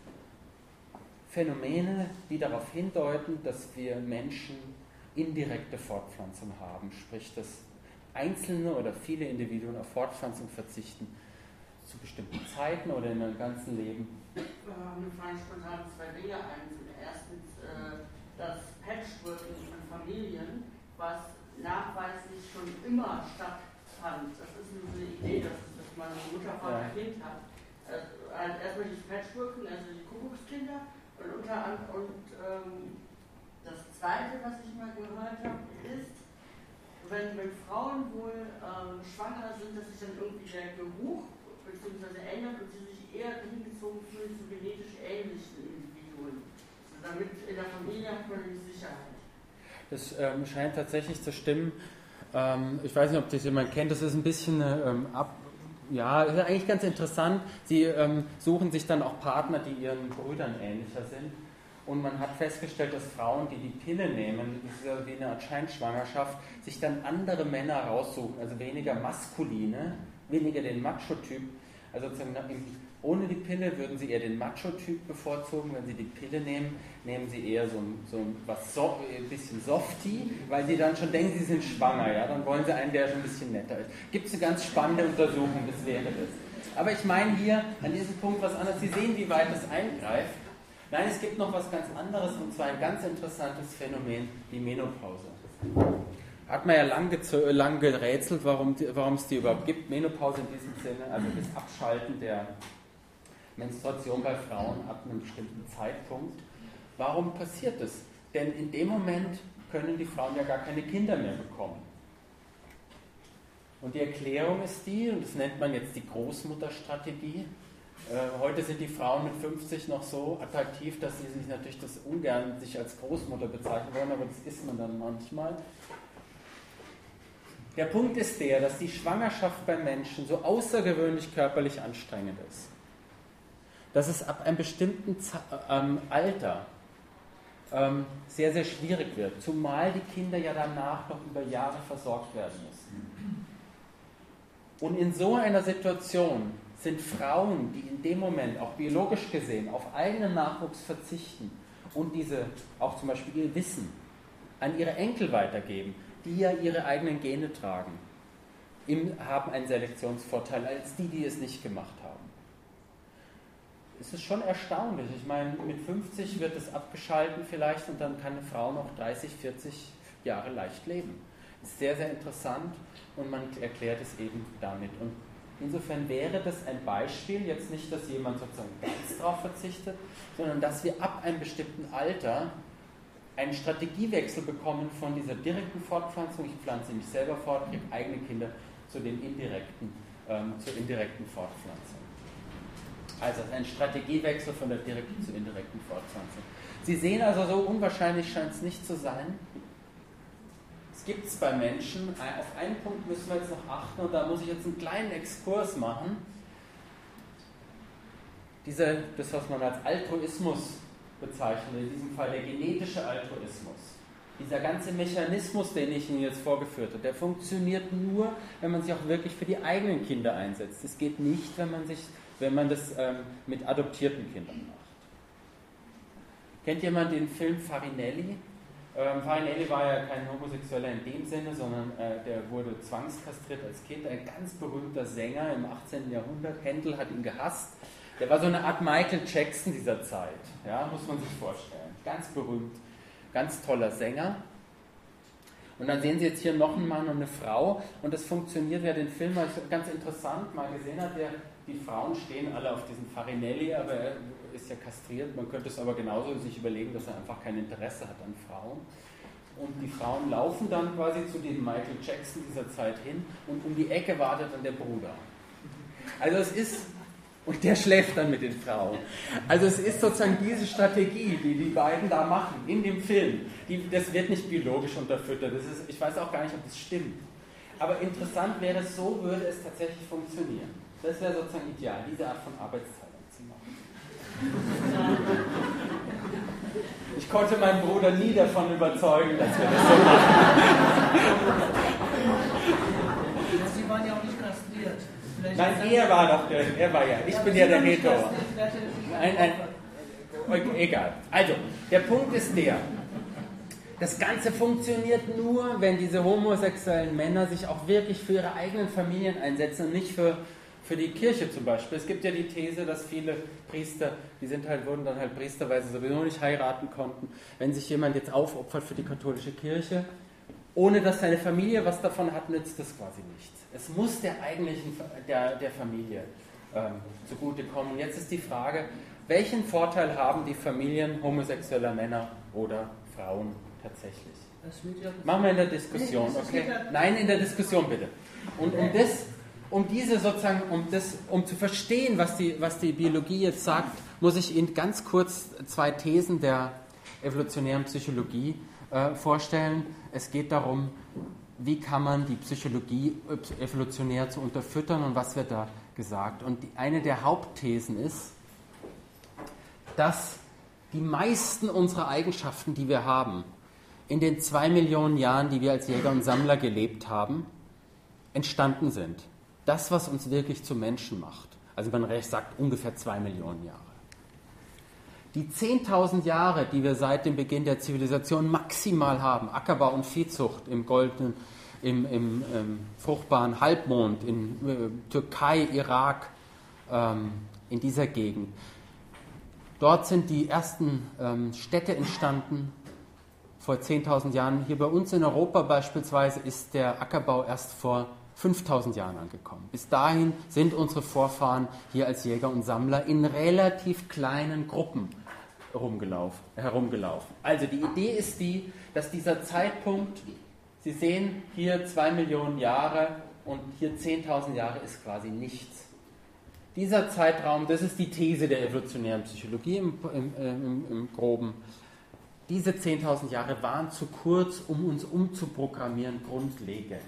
Phänomene, die darauf hindeuten, dass wir Menschen indirekte Fortpflanzung haben, sprich, dass einzelne oder viele Individuen auf Fortpflanzung verzichten, zu bestimmten Zeiten oder in ihrem ganzen Leben? Mir fallen spontan zwei Dinge ein. Erstens äh, das Patchworking von Familien, was nachweislich schon immer stattfand. Das ist eine Idee, dass, dass man eine Mutter, Vater, Kind hat. Also, also erstmal das Patchworking, also die Kuckuckskinder. Und, unter anderem, und ähm, das Zweite, was ich mal gehört habe, ist, wenn, wenn Frauen wohl ähm, schwanger sind, dass sich dann irgendwie der Geruch beziehungsweise ändert und sie sich eher hingezogen fühlen zu genetisch ähnlichen Individuen. Also damit in der Familie hat man die Sicherheit. Das ähm, scheint tatsächlich zu stimmen. Ähm, ich weiß nicht, ob das jemand kennt, das ist ein bisschen ähm, ab. Ja, das ist eigentlich ganz interessant. Sie ähm, suchen sich dann auch Partner, die ihren Brüdern ähnlicher sind. Und man hat festgestellt, dass Frauen, die die Pille nehmen, das ist ja wie eine Art Scheinschwangerschaft, sich dann andere Männer raussuchen, also weniger maskuline, weniger den Macho-Typ. Also sozusagen ohne die Pille würden sie eher den Macho-Typ bevorzugen. Wenn sie die Pille nehmen, nehmen sie eher so, so was so, ein bisschen softy, weil sie dann schon denken, sie sind schwanger. Ja? Dann wollen sie einen, der schon ein bisschen netter ist. Gibt es eine ganz spannende Untersuchung, das wäre das. Aber ich meine hier an diesem Punkt was anderes. Sie sehen, wie weit das eingreift. Nein, es gibt noch was ganz anderes, und zwar ein ganz interessantes Phänomen, die Menopause. Hat man ja lang, lang gerätselt, warum, warum es die überhaupt gibt. Menopause in diesem Sinne, also das Abschalten der Menstruation bei Frauen ab einem bestimmten Zeitpunkt. Warum passiert das? Denn in dem Moment können die Frauen ja gar keine Kinder mehr bekommen. Und die Erklärung ist die, und das nennt man jetzt die Großmutterstrategie. Äh, heute sind die Frauen mit fünfzig noch so attraktiv, dass sie sich natürlich das ungern sich als Großmutter bezeichnen wollen, aber das ist man dann manchmal. Der Punkt ist der, dass die Schwangerschaft bei Menschen so außergewöhnlich körperlich anstrengend ist, dass es ab einem bestimmten Z- ähm, Alter ähm, sehr, sehr schwierig wird, zumal die Kinder ja danach noch über Jahre versorgt werden müssen. Und in so einer Situation sind Frauen, die in dem Moment auch biologisch gesehen auf eigenen Nachwuchs verzichten und diese auch zum Beispiel ihr Wissen an ihre Enkel weitergeben, die ja ihre eigenen Gene tragen, im, haben einen Selektionsvorteil als die, die es nicht gemacht haben. Es ist schon erstaunlich. Ich meine, mit fünfzig wird es abgeschalten vielleicht und dann kann eine Frau noch dreißig, vierzig Jahre leicht leben. Das ist sehr, sehr interessant und man erklärt es eben damit. Und insofern wäre das ein Beispiel, jetzt nicht, dass jemand sozusagen ganz darauf verzichtet, sondern dass wir ab einem bestimmten Alter einen Strategiewechsel bekommen von dieser direkten Fortpflanzung, ich pflanze mich selber fort, kriege eigene Kinder, zu dem indirekten, ähm, zur indirekten Fortpflanzung. Also ein Strategiewechsel von der direkten zur indirekten Fortpflanzung. Sie sehen also, so unwahrscheinlich scheint es nicht zu sein. Es gibt es bei Menschen, auf einen Punkt müssen wir jetzt noch achten und da muss ich jetzt einen kleinen Exkurs machen. Diese, das, was man als Altruismus bezeichnet, in diesem Fall der genetische Altruismus. Dieser ganze Mechanismus, den ich Ihnen jetzt vorgeführt habe, der funktioniert nur, wenn man sich auch wirklich für die eigenen Kinder einsetzt. Es geht nicht, wenn man, sich, wenn man das ähm, mit adoptierten Kindern macht. Kennt jemand den Film Farinelli? Ähm, Farinelli war ja kein Homosexueller in dem Sinne, sondern äh, der wurde zwangskastriert als Kind. Ein ganz berühmter Sänger im achtzehnten Jahrhundert. Händel hat ihn gehasst. Der war so eine Art Michael Jackson dieser Zeit, ja, muss man sich vorstellen. Ganz berühmt, ganz toller Sänger. Und dann sehen Sie jetzt hier noch einen Mann und eine Frau. Und das funktioniert, wer den Film ganz interessant mal gesehen hat, der, die Frauen stehen alle auf diesen Farinelli, aber er ist ja kastriert. Man könnte es aber genauso sich überlegen, dass er einfach kein Interesse hat an Frauen. Und die Frauen laufen dann quasi zu dem Michael Jackson dieser Zeit hin und um die Ecke wartet dann der Bruder. Also es ist... Und der schläft dann mit den Frauen. Also es ist sozusagen diese Strategie, die die beiden da machen, in dem Film. Die, das wird nicht biologisch unterfüttert. Das ist, ich weiß auch gar nicht, ob das stimmt. Aber interessant wäre es, so würde es tatsächlich funktionieren. Das wäre sozusagen ideal, diese Art von Arbeitsteilung zu machen. Ich konnte meinen Bruder nie davon überzeugen, dass wir das so machen. Sie waren ja auch nicht kastriert. Nein, er war doch der, er war ja, ich ja, bin ja der Hetero. Nein, nein, egal. Also, der Punkt ist der, das Ganze funktioniert nur, wenn diese homosexuellen Männer sich auch wirklich für ihre eigenen Familien einsetzen und nicht für, für die Kirche zum Beispiel. Es gibt ja die These, dass viele Priester, die sind halt, wurden dann halt Priester, weil sie sowieso nicht heiraten konnten. Wenn sich jemand jetzt aufopfert für die katholische Kirche, ohne dass seine Familie was davon hat, nützt das quasi nichts. Es muss der eigentlichen, der, der Familie ähm, zugutekommen. Und jetzt ist die Frage, welchen Vorteil haben die Familien homosexueller Männer oder Frauen tatsächlich? Machen wir in der Diskussion, okay? Nein, in der Diskussion bitte. Und um das, um diese sozusagen, um das, um zu verstehen, was die, was die Biologie jetzt sagt, muss ich Ihnen ganz kurz zwei Thesen der evolutionären Psychologie äh, vorstellen. Es geht darum, wie kann man die Psychologie evolutionär zu unterfüttern und was wird da gesagt. Und die, eine der Hauptthesen ist, dass die meisten unserer Eigenschaften, die wir haben, in den zwei Millionen Jahren, die wir als Jäger und Sammler gelebt haben, entstanden sind. Das, was uns wirklich zu Menschen macht. Also man sagt ungefähr zwei Millionen Jahre. Die zehntausend Jahre, die wir seit dem Beginn der Zivilisation maximal haben, Ackerbau und Viehzucht im goldenen, im, im, im fruchtbaren Halbmond, in äh, Türkei, Irak, ähm, in dieser Gegend. Dort sind die ersten ähm, Städte entstanden, vor zehntausend Jahren. Hier bei uns in Europa beispielsweise ist der Ackerbau erst vor fünftausend Jahren angekommen. Bis dahin sind unsere Vorfahren hier als Jäger und Sammler in relativ kleinen Gruppen herumgelaufen. herumgelaufen. Also die Idee ist die, dass dieser Zeitpunkt, Sie sehen hier zwei Millionen Jahre und hier zehntausend Jahre ist quasi nichts. Dieser Zeitraum, das ist die These der evolutionären Psychologie im, im, im, im Groben. Diese zehntausend Jahre waren zu kurz, um uns umzuprogrammieren, grundlegend.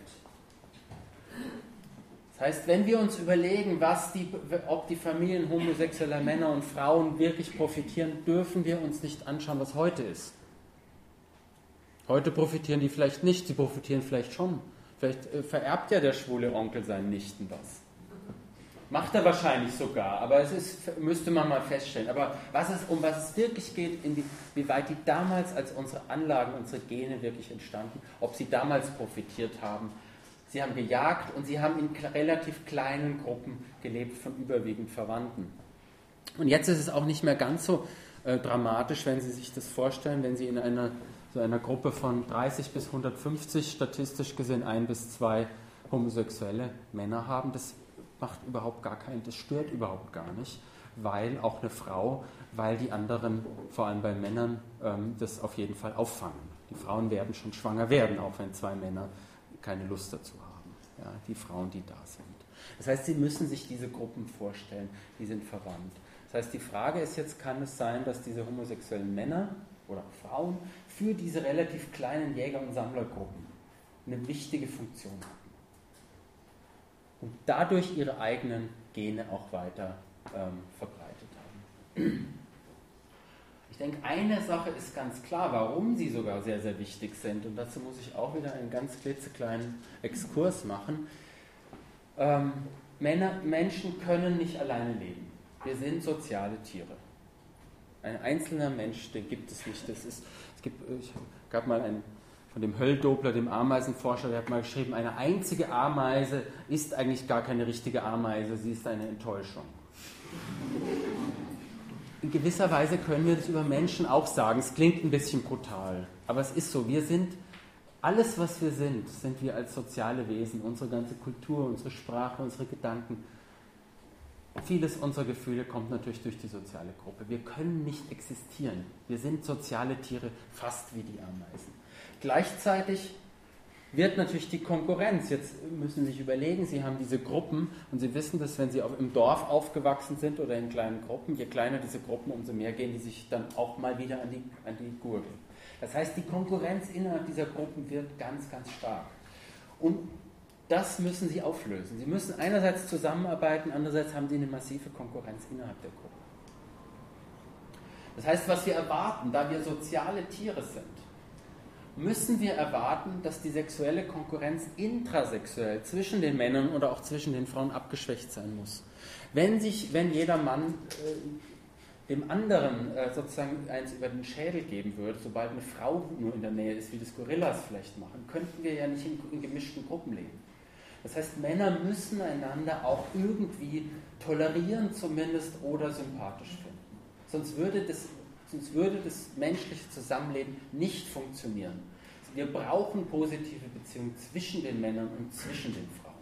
Das heißt, wenn wir uns überlegen, was die, ob die Familien homosexueller Männer und Frauen wirklich profitieren, dürfen wir uns nicht anschauen, was heute ist. Heute profitieren die vielleicht nicht, sie profitieren vielleicht schon. Vielleicht vererbt ja der schwule Onkel seinen Nichten was. Macht er wahrscheinlich sogar, aber es ist, müsste man mal feststellen. Aber was es, um was es wirklich geht, inwieweit die damals als unsere Anlagen, unsere Gene wirklich entstanden, ob sie damals profitiert haben. Sie haben gejagt und sie haben in relativ kleinen Gruppen gelebt von überwiegend Verwandten. Und jetzt ist es auch nicht mehr ganz so äh, dramatisch, wenn Sie sich das vorstellen, wenn Sie in einer, so einer Gruppe von dreißig bis hundertfünfzig, statistisch gesehen ein bis zwei homosexuelle Männer haben. Das macht überhaupt gar keinen, das stört überhaupt gar nicht, weil auch eine Frau, weil die anderen, vor allem bei Männern, ähm, das auf jeden Fall auffangen. Die Frauen werden schon schwanger werden, auch wenn zwei Männer keine Lust dazu haben, ja, die Frauen, die da sind. Das heißt, Sie müssen sich diese Gruppen vorstellen, die sind verwandt. Das heißt, die Frage ist jetzt, kann es sein, dass diese homosexuellen Männer oder Frauen für diese relativ kleinen Jäger- und Sammlergruppen eine wichtige Funktion haben und dadurch ihre eigenen Gene auch weiter ähm, verbreitet haben. Ich denke, eine Sache ist ganz klar, warum sie sogar sehr, sehr wichtig sind. Und dazu muss ich auch wieder einen ganz klitzekleinen Exkurs machen. Ähm, Männer, Menschen können nicht alleine leben. Wir sind soziale Tiere. Ein einzelner Mensch, den gibt es nicht. Das ist, es gibt, ich gab mal einen von dem Höll-Dobler, dem Ameisenforscher, der hat mal geschrieben, eine einzige Ameise ist eigentlich gar keine richtige Ameise, sie ist eine Enttäuschung. In gewisser Weise können wir das über Menschen auch sagen. Es klingt ein bisschen brutal, aber es ist so. Wir sind, alles was wir sind, sind wir als soziale Wesen. Unsere ganze Kultur, unsere Sprache, unsere Gedanken. Vieles unserer Gefühle kommt natürlich durch die soziale Gruppe. Wir können nicht existieren. Wir sind soziale Tiere, fast wie die Ameisen. Gleichzeitig wird natürlich die Konkurrenz, jetzt müssen Sie sich überlegen, Sie haben diese Gruppen und Sie wissen, dass wenn Sie im Dorf aufgewachsen sind oder in kleinen Gruppen, je kleiner diese Gruppen, umso mehr gehen die sich dann auch mal wieder an die, an die Gurgel. Das heißt, die Konkurrenz innerhalb dieser Gruppen wird ganz, ganz stark. Und das müssen Sie auflösen. Sie müssen einerseits zusammenarbeiten, andererseits haben Sie eine massive Konkurrenz innerhalb der Gruppe. Das heißt, was wir erwarten, da wir soziale Tiere sind, müssen wir erwarten, dass die sexuelle Konkurrenz intrasexuell zwischen den Männern oder auch zwischen den Frauen abgeschwächt sein muss. Wenn, sich, wenn jeder Mann äh, dem anderen äh, sozusagen eins über den Schädel geben würde, sobald eine Frau nur in der Nähe ist, wie das Gorillas vielleicht machen, könnten wir ja nicht in, in gemischten Gruppen leben. Das heißt, Männer müssen einander auch irgendwie tolerieren zumindest oder sympathisch finden. Sonst würde das Sonst würde das menschliche Zusammenleben nicht funktionieren. Wir brauchen positive Beziehungen zwischen den Männern und zwischen den Frauen.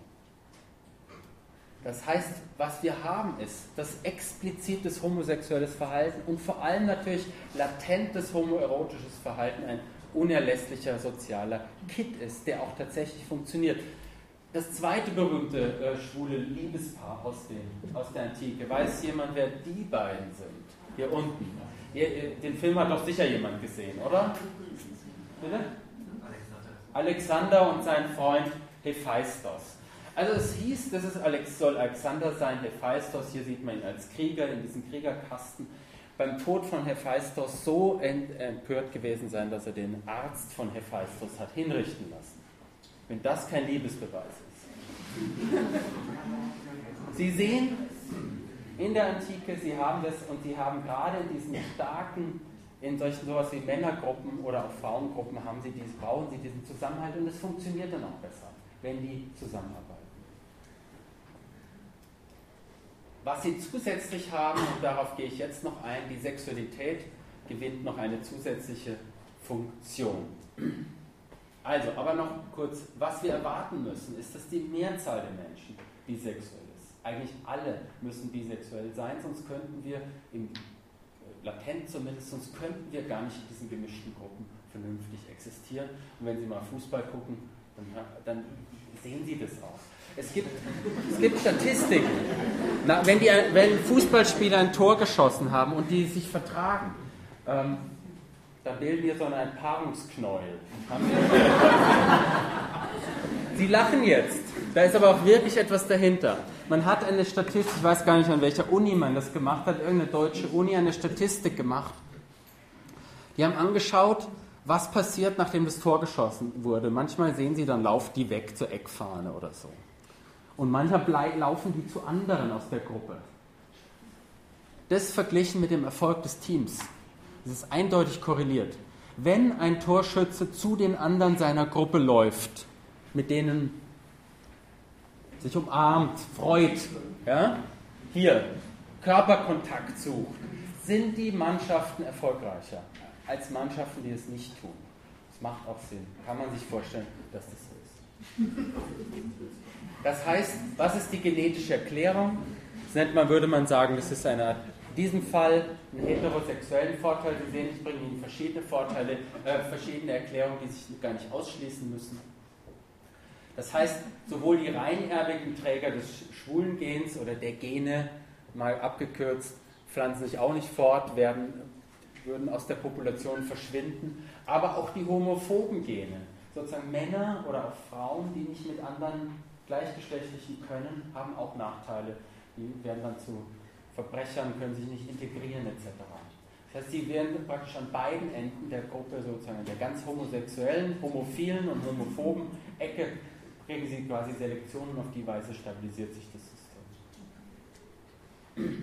Das heißt, was wir haben ist, dass explizites homosexuelles Verhalten und vor allem natürlich latentes homoerotisches Verhalten ein unerlässlicher sozialer Kit ist, der auch tatsächlich funktioniert. Das zweite berühmte äh, schwule Liebespaar aus, den, aus der Antike, weiß jemand, wer die beiden sind? Hier unten. Den Film hat doch sicher jemand gesehen, oder? Bitte? Alexander und sein Freund Hephaistos. Also es hieß, das ist Alex, soll Alexander sein, Hephaistos, hier sieht man ihn als Krieger in diesem Kriegerkasten. beim Tod von Hephaistos so empört gewesen sein, dass er den Arzt von Hephaistos hat hinrichten lassen. Wenn das kein Liebesbeweis ist. Sie sehen in der Antike, Sie haben das und Sie haben gerade in diesen starken, in solchen sowas wie Männergruppen oder auch Frauengruppen haben Sie dies, brauchen Sie diesen Zusammenhalt und es funktioniert dann auch besser, wenn die zusammenarbeiten. Was Sie zusätzlich haben, und darauf gehe ich jetzt noch ein, die Sexualität gewinnt noch eine zusätzliche Funktion. Also, aber noch kurz, was wir erwarten müssen, ist, dass die Mehrzahl der Menschen bisexuell ist. Eigentlich alle müssen bisexuell sein, sonst könnten wir, im, latent zumindest, sonst könnten wir gar nicht in diesen gemischten Gruppen vernünftig existieren. Und wenn Sie mal Fußball gucken, dann, dann sehen Sie das auch. Es gibt, es gibt Statistiken. Na, wenn, die, wenn Fußballspieler ein Tor geschossen haben und die sich vertragen, ähm, dann bilden wir so einen Paarungsknäuel. Sie lachen jetzt. Da ist aber auch wirklich etwas dahinter. Man hat eine Statistik, ich weiß gar nicht, an welcher Uni man das gemacht hat, irgendeine deutsche Uni eine Statistik gemacht. Die haben angeschaut, was passiert, nachdem das Tor geschossen wurde. Manchmal sehen Sie, dann laufen die weg zur Eckfahne oder so. Und manchmal blei- laufen die zu anderen aus der Gruppe. Das verglichen mit dem Erfolg des Teams. Das ist eindeutig korreliert. Wenn ein Torschütze zu den anderen seiner Gruppe läuft, mit denen sich umarmt, freut, ja, hier Körperkontakt sucht, sind die Mannschaften erfolgreicher als Mannschaften, die es nicht tun. Das macht auch Sinn. Kann man sich vorstellen, dass das so ist. Das heißt, was ist die genetische Erklärung? Das nennt man, würde man sagen, das ist eine, in diesem Fall einen heterosexuellen Vorteil. Sie sehen, ich bringe Ihnen verschiedene Vorteile, äh, verschiedene Erklärungen, die sich gar nicht ausschließen müssen. Das heißt, sowohl die reinerbigen Träger des schwulen Gens oder der Gene, mal abgekürzt, pflanzen sich auch nicht fort, werden, würden aus der Population verschwinden, aber auch die homophoben Gene, sozusagen Männer oder auch Frauen, die nicht mit anderen Gleichgeschlechtlichen können, haben auch Nachteile. Die werden dann zu Verbrechern, können sich nicht integrieren et cetera. Das heißt, sie werden praktisch an beiden Enden der Gruppe, sozusagen der ganz homosexuellen, homophilen und homophoben Ecke, kriegen sie quasi Selektionen und auf die Weise stabilisiert sich das System.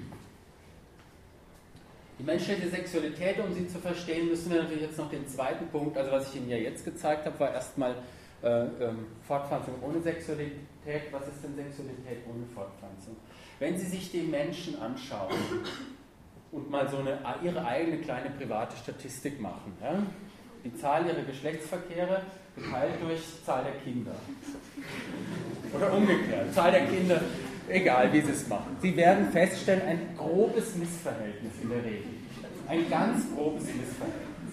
Die menschliche Sexualität, um sie zu verstehen, müssen wir natürlich jetzt noch den zweiten Punkt, also was ich Ihnen ja jetzt gezeigt habe, war erstmal äh, ähm, Fortpflanzung ohne Sexualität. Was ist denn Sexualität ohne Fortpflanzung? Wenn Sie sich die Menschen anschauen und mal so eine, ihre eigene kleine private Statistik machen, ja? Die Zahl ihrer Geschlechtsverkehre geteilt durch Zahl der Kinder. Oder umgekehrt, Zahl der Kinder, egal wie Sie es machen. Sie werden feststellen, ein grobes Missverhältnis in der Regel. Ein ganz grobes Missverhältnis.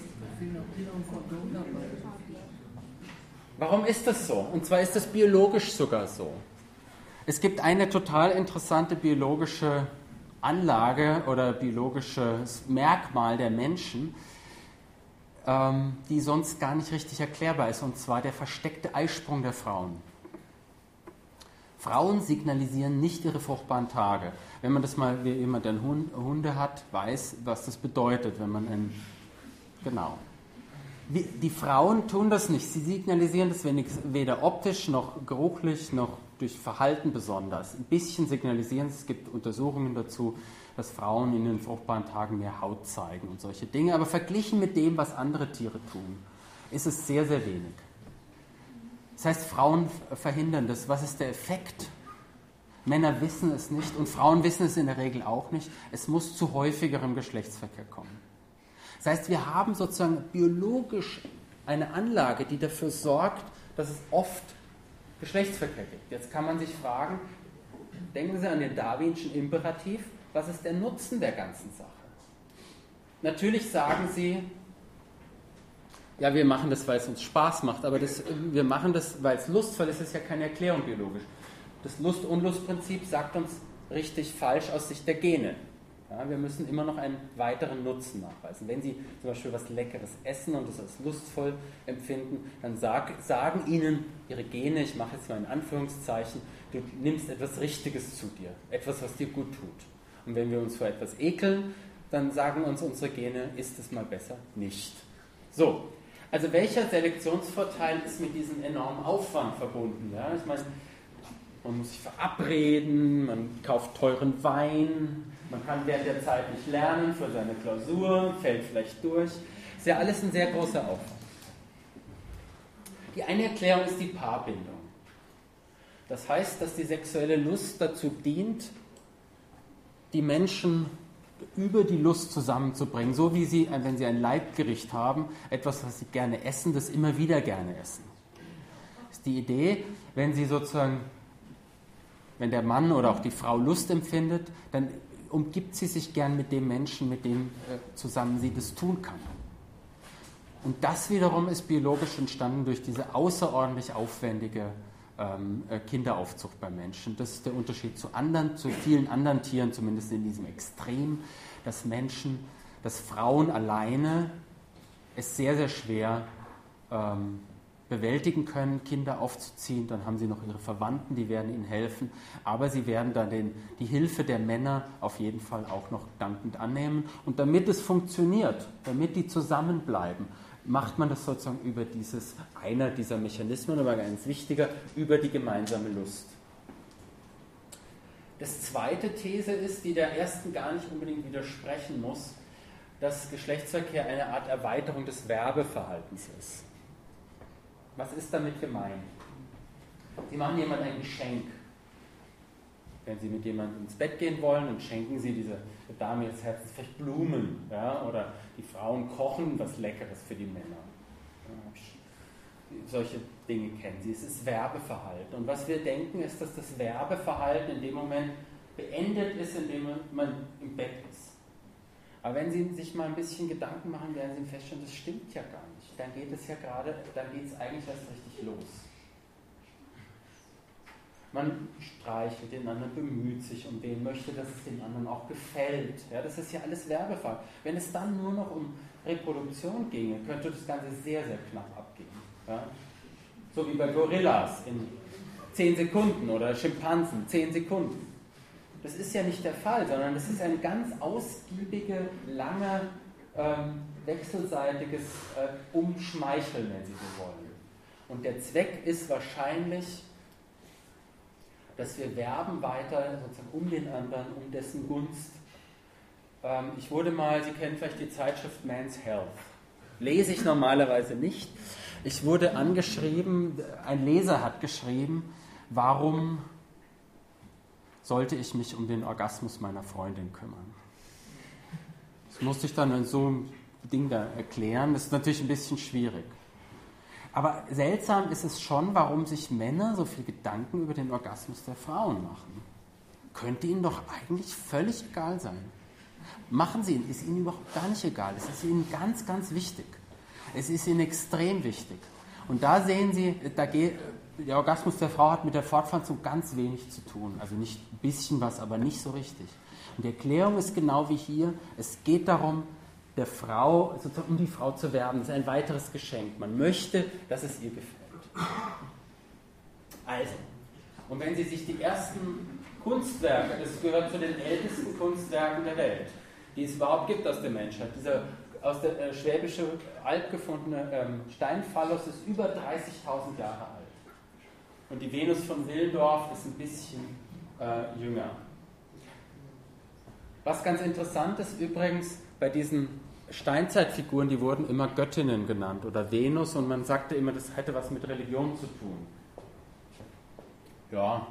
Warum ist das so? Und zwar ist das biologisch sogar so. Es gibt eine total interessante biologische Anlage oder biologisches Merkmal der Menschen, ähm, die sonst gar nicht richtig erklärbar ist, und zwar der versteckte Eisprung der Frauen. Frauen signalisieren nicht ihre fruchtbaren Tage. Wenn man das mal, wie jemand, der Hunde hat, weiß, was das bedeutet, wenn man ein, genau. Die Frauen tun das nicht. Sie signalisieren das weder optisch noch geruchlich noch durch Verhalten besonders. Ein bisschen signalisieren sie. Es gibt Untersuchungen dazu, dass Frauen in den fruchtbaren Tagen mehr Haut zeigen und solche Dinge. Aber verglichen mit dem, was andere Tiere tun, ist es sehr, sehr wenig. Das heißt, Frauen verhindern das. Was ist der Effekt? Männer wissen es nicht und Frauen wissen es in der Regel auch nicht. Es muss zu häufigerem Geschlechtsverkehr kommen. Das heißt, wir haben sozusagen biologisch eine Anlage, die dafür sorgt, dass es oft Geschlechtsverkehr gibt. Jetzt kann man sich fragen, denken Sie an den Darwinschen Imperativ, was ist der Nutzen der ganzen Sache? Natürlich sagen Sie, ja, wir machen das, weil es uns Spaß macht, aber das, wir machen das, weil es lustvoll ist, ist ja keine Erklärung biologisch. Das Lust-Unlust-Prinzip sagt uns richtig falsch aus Sicht der Gene. Ja, wir müssen immer noch einen weiteren Nutzen nachweisen. Wenn Sie zum Beispiel was Leckeres essen und es als lustvoll empfinden, dann sag, sagen Ihnen Ihre Gene, ich mache jetzt mal in Anführungszeichen, du nimmst etwas Richtiges zu dir, etwas, was dir gut tut. Und wenn wir uns vor etwas ekeln, dann sagen uns unsere Gene, ist es mal besser nicht. So, also welcher Selektionsvorteil ist mit diesem enormen Aufwand verbunden? Ja, ich meine, man muss sich verabreden, man kauft teuren Wein, man kann während der Zeit nicht lernen für seine Klausur, fällt vielleicht durch. Ist ja alles ein sehr großer Aufwand. Die eine Erklärung ist die Paarbindung. Das heißt, dass die sexuelle Lust dazu dient, die Menschen über die Lust zusammenzubringen, so wie sie, wenn sie ein Leibgericht haben, etwas, was sie gerne essen, das immer wieder gerne essen. Das ist die Idee, wenn sie sozusagen, wenn der Mann oder auch die Frau Lust empfindet, dann umgibt sie sich gern mit dem Menschen, mit dem äh, zusammen sie das tun kann. Und das wiederum ist biologisch entstanden durch diese außerordentlich aufwendige ähm, Kinderaufzucht bei Menschen. Das ist der Unterschied zu anderen, zu vielen anderen Tieren, zumindest in diesem Extrem, dass Menschen, dass Frauen alleine es sehr, sehr schwer ähm, bewältigen können, Kinder aufzuziehen. Dann haben sie noch ihre Verwandten, die werden ihnen helfen. Aber sie werden dann den, die Hilfe der Männer auf jeden Fall auch noch dankend annehmen. Und damit es funktioniert, damit die zusammenbleiben, macht man das sozusagen über dieses, einer dieser Mechanismen, aber ganz wichtiger, über die gemeinsame Lust. Das zweite These ist, die der ersten gar nicht unbedingt widersprechen muss, dass Geschlechtsverkehr eine Art Erweiterung des Werbeverhaltens ist. Was ist damit gemeint? Sie machen jemandem ein Geschenk. Wenn Sie mit jemandem ins Bett gehen wollen, dann schenken Sie dieser Dame ihres Herzens vielleicht Blumen. Ja? Oder die Frauen kochen was Leckeres für die Männer. Ja, solche Dinge kennen Sie. Es ist Werbeverhalten. Und was wir denken, ist, dass das Werbeverhalten in dem Moment beendet ist, in dem man im Bett ist. Aber wenn Sie sich mal ein bisschen Gedanken machen, werden Sie feststellen, das stimmt ja gar nicht. Dann geht es ja gerade, dann geht es eigentlich erst richtig los. Man streichelt den anderen, bemüht sich um den, möchte, dass es dem anderen auch gefällt. Ja, das ist ja alles Werbefall. Wenn es dann nur noch um Reproduktion ginge, könnte das Ganze sehr, sehr knapp abgehen. Ja? So wie bei Gorillas in zehn Sekunden oder Schimpansen, zehn Sekunden. Das ist ja nicht der Fall, sondern das ist ein ganz ausgiebige, lange, ähm, wechselseitiges äh, Umschmeicheln, wenn Sie so wollen. Und der Zweck ist wahrscheinlich, dass wir werben weiter sozusagen um den anderen, um dessen Gunst. Ähm, ich wurde mal, Sie kennen vielleicht die Zeitschrift Men's Health. Lese ich normalerweise nicht. Ich wurde angeschrieben, ein Leser hat geschrieben, warum sollte ich mich um den Orgasmus meiner Freundin kümmern? Das musste ich dann in so einem Ding da erklären. Das ist natürlich ein bisschen schwierig. Aber seltsam ist es schon, warum sich Männer so viel Gedanken über den Orgasmus der Frauen machen. Könnte ihnen doch eigentlich völlig egal sein. Machen sie ihn, ist ihnen überhaupt gar nicht egal. Es ist ihnen ganz, ganz wichtig. Es ist ihnen extrem wichtig. Und da sehen Sie, da geht, der Orgasmus der Frau hat mit der Fortpflanzung ganz wenig zu tun. Also nicht ein bisschen was, aber nicht so richtig. Und die Erklärung ist genau wie hier. Es geht darum, der Frau, sozusagen um die Frau zu werben. Das ist ein weiteres Geschenk. Man möchte, dass es ihr gefällt. Also, und wenn Sie sich die ersten Kunstwerke, das gehört zu den ältesten Kunstwerken der Welt, die es überhaupt gibt aus der Menschheit, dieser aus der äh, Schwäbische Alb gefundene ähm, Steinphallus ist über dreißigtausend Jahre alt. Und die Venus von Willendorf ist ein bisschen äh, jünger. Was ganz interessant ist übrigens, bei diesen Steinzeitfiguren, die wurden immer Göttinnen genannt oder Venus und man sagte immer, das hätte was mit Religion zu tun. Ja.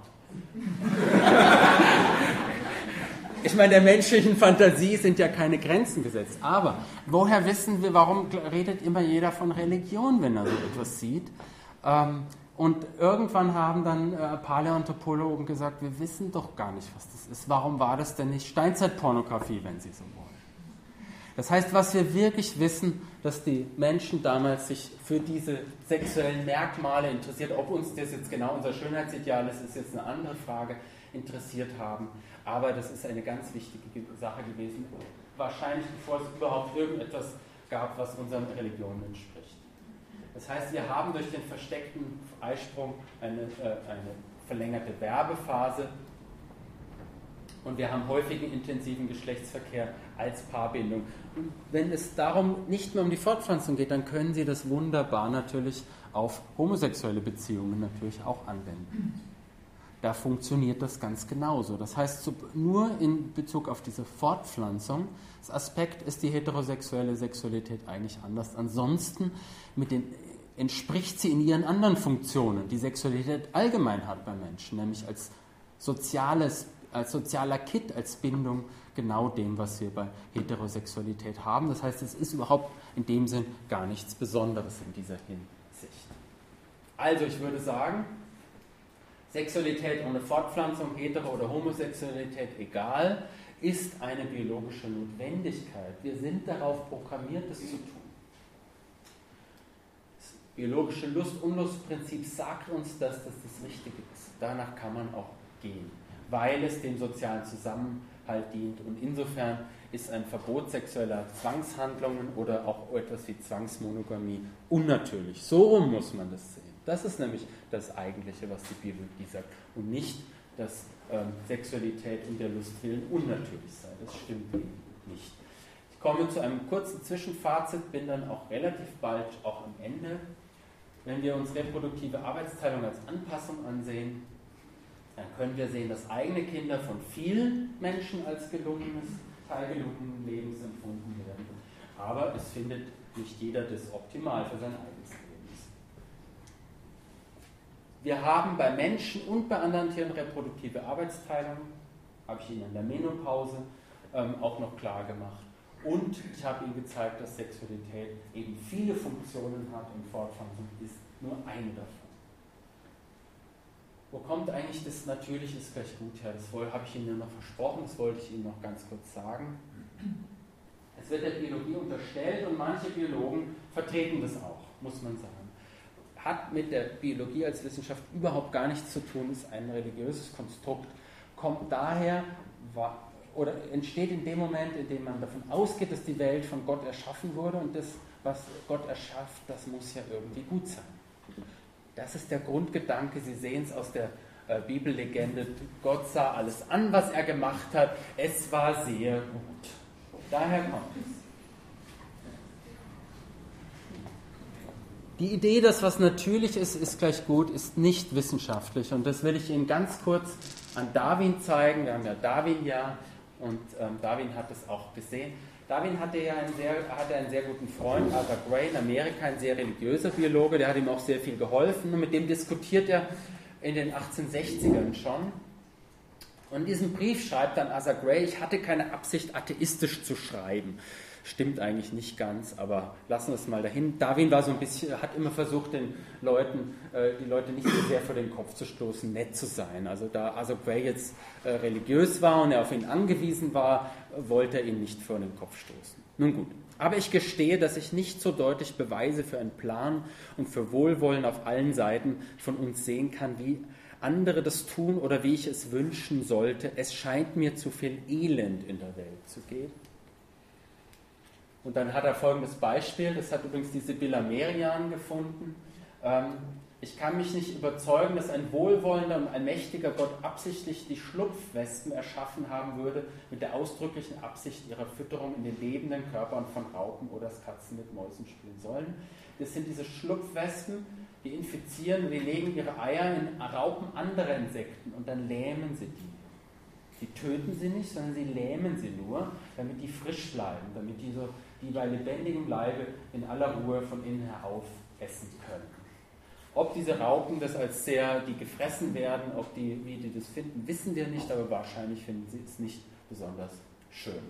Ich meine, der menschlichen Fantasie sind ja keine Grenzen gesetzt. Aber woher wissen wir, warum redet immer jeder von Religion, wenn er so etwas sieht? Und irgendwann haben dann Paläontologen gesagt, wir wissen doch gar nicht, was das ist. Warum war das denn nicht Steinzeitpornografie, wenn Sie so wollen? Das heißt, was wir wirklich wissen, dass die Menschen damals sich für diese sexuellen Merkmale interessiert, ob uns das jetzt genau unser Schönheitsideal ist, ist jetzt eine andere Frage, interessiert haben. Aber das ist eine ganz wichtige Sache gewesen, wahrscheinlich bevor es überhaupt irgendetwas gab, was unseren Religionen entspricht. Das heißt, wir haben durch den versteckten Eisprung eine, äh, eine verlängerte Werbephase Und wir haben häufigen intensiven Geschlechtsverkehr als Paarbindung. Und wenn es darum nicht mehr um die Fortpflanzung geht, dann können Sie das wunderbar natürlich auf homosexuelle Beziehungen natürlich auch anwenden. Da funktioniert das ganz genauso. Das heißt, nur in Bezug auf diese Fortpflanzung, das Aspekt ist die heterosexuelle Sexualität eigentlich anders. Ansonsten mit den, entspricht sie in ihren anderen Funktionen, die Sexualität allgemein hat bei Menschen, nämlich als soziales, als sozialer Kit, als Bindung, genau dem, was wir bei Heterosexualität haben. Das heißt, es ist überhaupt in dem Sinn gar nichts Besonderes in dieser Hinsicht. Also ich würde sagen, Sexualität ohne Fortpflanzung, Hetero- oder Homosexualität, egal, ist eine biologische Notwendigkeit. Wir sind darauf programmiert, das zu tun. Das biologische Lust-Unlust-Prinzip sagt uns, dass das das Richtige ist. Danach kann man auch gehen, weil es dem sozialen Zusammenhalt dient. Und insofern ist ein Verbot sexueller Zwangshandlungen oder auch etwas wie Zwangsmonogamie unnatürlich. So rum muss man das sehen. Das ist nämlich das Eigentliche, was die Biologie sagt. Und nicht, dass ähm, Sexualität um der Lust willen unnatürlich sei. Das stimmt eben nicht. Ich komme zu einem kurzen Zwischenfazit, bin dann auch relativ bald auch am Ende. Wenn wir uns reproduktive Arbeitsteilung als Anpassung ansehen, dann können wir sehen, dass eigene Kinder von vielen Menschen als gelungenes, Teil gelungenen Lebens empfunden werden. Aber es findet nicht jeder das optimal für sein eigenes Leben. Wir haben bei Menschen und bei anderen Tieren reproduktive Arbeitsteilung, habe ich Ihnen in der Menopause ähm, auch noch klar gemacht. Und ich habe Ihnen gezeigt, dass Sexualität eben viele Funktionen hat und Fortpflanzung ist nur eine davon. Wo kommt eigentlich das Natürliche ist gleich gut her? Das habe ich Ihnen ja noch versprochen, das wollte ich Ihnen noch ganz kurz sagen. Es wird der Biologie unterstellt und manche Biologen vertreten das auch, muss man sagen. Hat mit der Biologie als Wissenschaft überhaupt gar nichts zu tun, ist ein religiöses Konstrukt, kommt daher oder entsteht in dem Moment, in dem man davon ausgeht, dass die Welt von Gott erschaffen wurde und das, was Gott erschafft, das muss ja irgendwie gut sein. Das ist der Grundgedanke, Sie sehen es aus der äh, Bibellegende, Gott sah alles an, was er gemacht hat, es war sehr gut. Daher kommt es. Die Idee, dass was natürlich ist, ist gleich gut, ist nicht wissenschaftlich. Und das will ich Ihnen ganz kurz an Darwin zeigen. Wir haben ja Darwin-Jahr und ähm, Darwin hat es auch gesehen. Darwin hatte ja einen sehr, hatte einen sehr guten Freund, Arthur Gray in Amerika, ein sehr religiöser Biologe, der hat ihm auch sehr viel geholfen. Und mit dem diskutiert er in den achtzehnhundertsechzigern schon. Und in diesem Brief schreibt dann Arthur Gray, ich hatte keine Absicht, atheistisch zu schreiben. Stimmt eigentlich nicht ganz, aber lassen wir es mal dahin. Darwin war so ein bisschen, hat immer versucht, den Leuten, äh, die Leute nicht so sehr vor den Kopf zu stoßen, nett zu sein. Also da Arthur Gray jetzt äh, religiös war und er auf ihn angewiesen war, wollte er ihn nicht vor den Kopf stoßen. Nun gut, aber ich gestehe, dass ich nicht so deutlich Beweise für einen Plan und für Wohlwollen auf allen Seiten von uns sehen kann, wie andere das tun oder wie ich es wünschen sollte. Es scheint mir zu viel Elend in der Welt zu geben. Und dann hat er folgendes Beispiel, das hat übrigens die Sibylla Merian gefunden. Ähm, ich kann mich nicht überzeugen, dass ein wohlwollender und allmächtiger Gott absichtlich die Schlupfwespen erschaffen haben würde, mit der ausdrücklichen Absicht ihrer Fütterung in den lebenden Körpern von Raupen oder dass Katzen mit Mäusen spielen sollen. Das sind diese Schlupfwespen, die infizieren, die legen ihre Eier in Raupen anderer Insekten und dann lähmen sie die. Die töten sie nicht, sondern sie lähmen sie nur, damit die frisch bleiben, damit die, so, die bei lebendigem Leibe in aller Ruhe von innen her aufessen können. Ob diese Raupen das als sehr, die gefressen werden, ob die, wie die das finden, wissen wir nicht, aber wahrscheinlich finden sie es nicht besonders schön.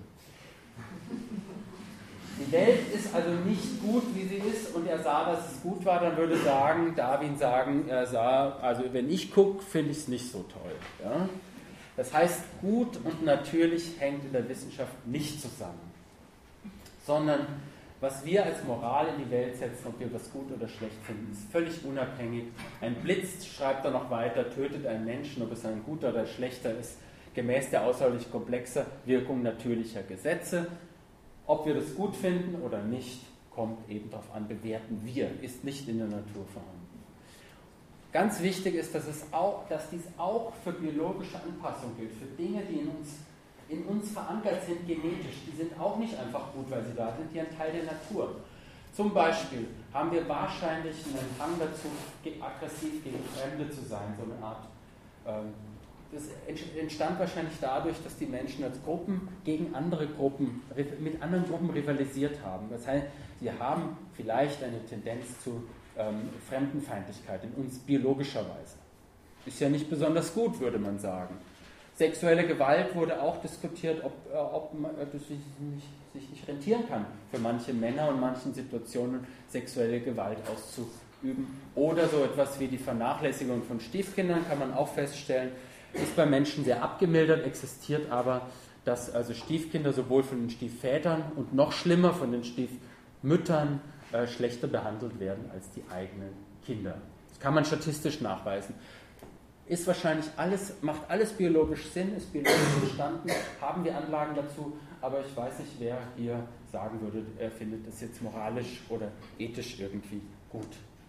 Die Welt ist also nicht gut, wie sie ist, und er sah, dass es gut war, dann würde sagen, Darwin sagen, er sah, also wenn ich gucke, finde ich es nicht so toll. Ja? Das heißt, gut und natürlich hängt in der Wissenschaft nicht zusammen, sondern was wir als Moral in die Welt setzen, ob wir was gut oder schlecht finden, ist völlig unabhängig. Ein Blitz, schreibt er noch weiter, tötet einen Menschen, ob es ein guter oder schlechter ist, gemäß der außerordentlich komplexer Wirkung natürlicher Gesetze. Ob wir das gut finden oder nicht, kommt eben darauf an, bewerten wir, ist nicht in der Natur vorhanden. Ganz wichtig ist, dass, es auch, dass dies auch für biologische Anpassung gilt, für Dinge, die in uns, in uns verankert sind genetisch. Die sind auch nicht einfach gut, weil sie da sind, die sind ein Teil der Natur. Zum Beispiel haben wir wahrscheinlich einen Hang dazu, aggressiv gegen Fremde zu sein, so eine Art. Ähm, das entstand wahrscheinlich dadurch, dass die Menschen als Gruppen gegen andere Gruppen, mit anderen Gruppen rivalisiert haben. Das heißt, sie haben vielleicht eine Tendenz zu ähm, Fremdenfeindlichkeit in uns biologischerweise. Ist ja nicht besonders gut, würde man sagen. Sexuelle Gewalt wurde auch diskutiert, ob, äh, ob man, äh, das sich nicht, sich nicht rentieren kann, für manche Männer und manchen Situationen sexuelle Gewalt auszuüben. Oder so etwas wie die Vernachlässigung von Stiefkindern kann man auch feststellen, ist bei Menschen sehr abgemildert, existiert aber, dass also Stiefkinder sowohl von den Stiefvätern und noch schlimmer von den Stiefmüttern äh, schlechter behandelt werden als die eigenen Kinder. Das kann man statistisch nachweisen. Ist wahrscheinlich alles, macht alles biologisch Sinn, ist biologisch entstanden, haben wir Anlagen dazu, aber ich weiß nicht, wer hier sagen würde, er findet das jetzt moralisch oder ethisch irgendwie gut.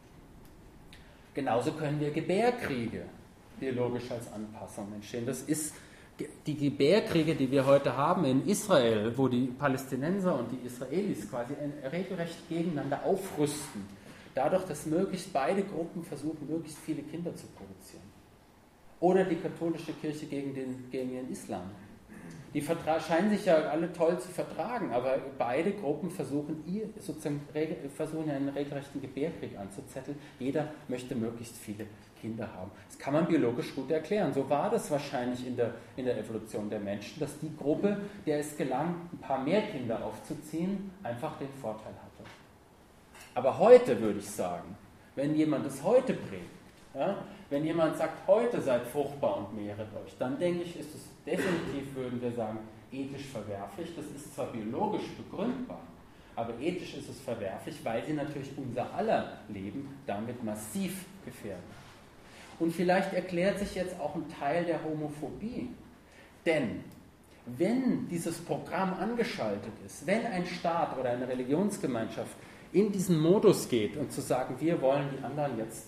Genauso können wir Gebärkriege biologisch als Anpassung entstehen. Das ist die Gebärkriege, die wir heute haben in Israel, wo die Palästinenser und die Israelis quasi regelrecht gegeneinander aufrüsten, dadurch, dass möglichst beide Gruppen versuchen, möglichst viele Kinder zu produzieren. Oder die katholische Kirche gegen den, gegen den Islam. Die vertra- scheinen sich ja alle toll zu vertragen, aber beide Gruppen versuchen, ihr, sozusagen, versuchen einen regelrechten Gebärkrieg anzuzetteln. Jeder möchte möglichst viele Kinder haben. Das kann man biologisch gut erklären. So war das wahrscheinlich in der, in der Evolution der Menschen, dass die Gruppe, der es gelang, ein paar mehr Kinder aufzuziehen, einfach den Vorteil hatte. Aber heute würde ich sagen, wenn jemand es heute prägt, ja, wenn jemand sagt, heute seid fruchtbar und mehret euch, dann denke ich, ist es definitiv, würden wir sagen, ethisch verwerflich. Das ist zwar biologisch begründbar, aber ethisch ist es verwerflich, weil sie natürlich unser aller Leben damit massiv gefährden. Und vielleicht erklärt sich jetzt auch ein Teil der Homophobie. Denn wenn dieses Programm angeschaltet ist, wenn ein Staat oder eine Religionsgemeinschaft in diesen Modus geht und zu sagen, wir wollen die anderen jetzt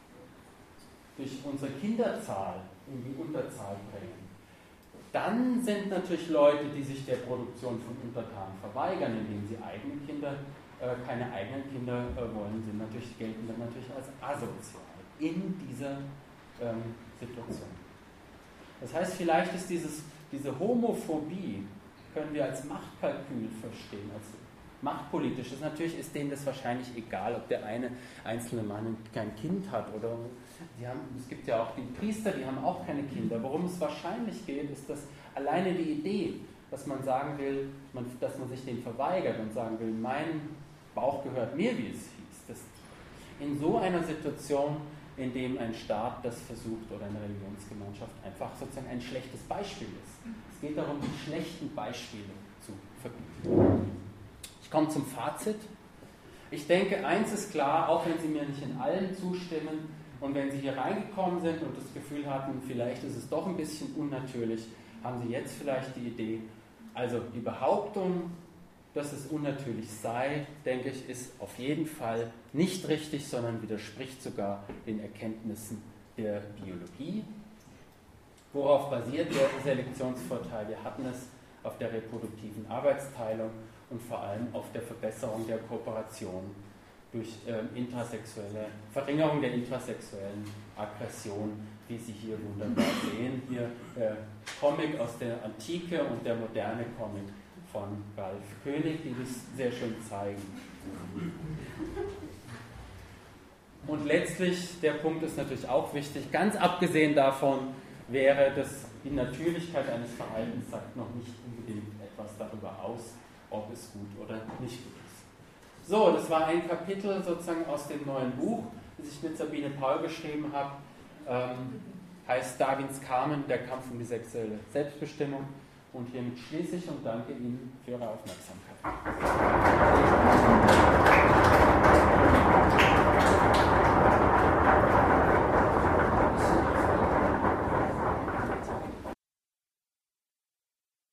durch unsere Kinderzahl in die Unterzahl bringen, dann sind natürlich Leute, die sich der Produktion von Untertanen verweigern, indem sie eigene Kinder, äh, keine eigenen Kinder äh, wollen, sind natürlich, gelten dann natürlich als asozial in dieser ähm, Situation. Das heißt, vielleicht ist dieses, diese Homophobie, können wir als Machtkalkül verstehen, als machtpolitisches. Natürlich ist denen das wahrscheinlich egal, ob der eine einzelne Mann kein Kind hat oder die haben, es gibt ja auch die Priester, die haben auch keine Kinder. Worum es wahrscheinlich geht, ist, dass alleine die Idee, dass man sagen will, man, dass man sich dem verweigert und sagen will, mein Bauch gehört mir, wie es hieß, dass in so einer Situation, in dem ein Staat das versucht oder eine Religionsgemeinschaft einfach sozusagen ein schlechtes Beispiel ist. Es geht darum, die schlechten Beispiele zu verbieten. Ich komme zum Fazit. Ich denke, eins ist klar, auch wenn Sie mir nicht in allem zustimmen und wenn Sie hier reingekommen sind und das Gefühl hatten, vielleicht ist es doch ein bisschen unnatürlich, haben Sie jetzt vielleicht die Idee, also die Behauptung, dass es unnatürlich sei, denke ich, ist auf jeden Fall nicht richtig, sondern widerspricht sogar den Erkenntnissen der Biologie. Worauf basiert der Selektionsvorteil? Wir hatten es auf der reproduktiven Arbeitsteilung und vor allem auf der Verbesserung der Kooperation durch äh, intrasexuelle, Verringerung der intrasexuellen Aggression, wie Sie hier wunderbar sehen. Hier der Comic aus der Antike und der moderne Comic von Ralf König, die das sehr schön zeigen. Und letztlich, der Punkt ist natürlich auch wichtig, ganz abgesehen davon wäre, dass die Natürlichkeit eines Verhaltens sagt noch nicht unbedingt etwas darüber aus, ob es gut oder nicht gut ist. So, das war ein Kapitel sozusagen aus dem neuen Buch, das ich mit Sabine Paul geschrieben habe, ähm, heißt Darwins Carmen, der Kampf um die sexuelle Selbstbestimmung. Und hiermit schließe ich und danke Ihnen für Ihre Aufmerksamkeit.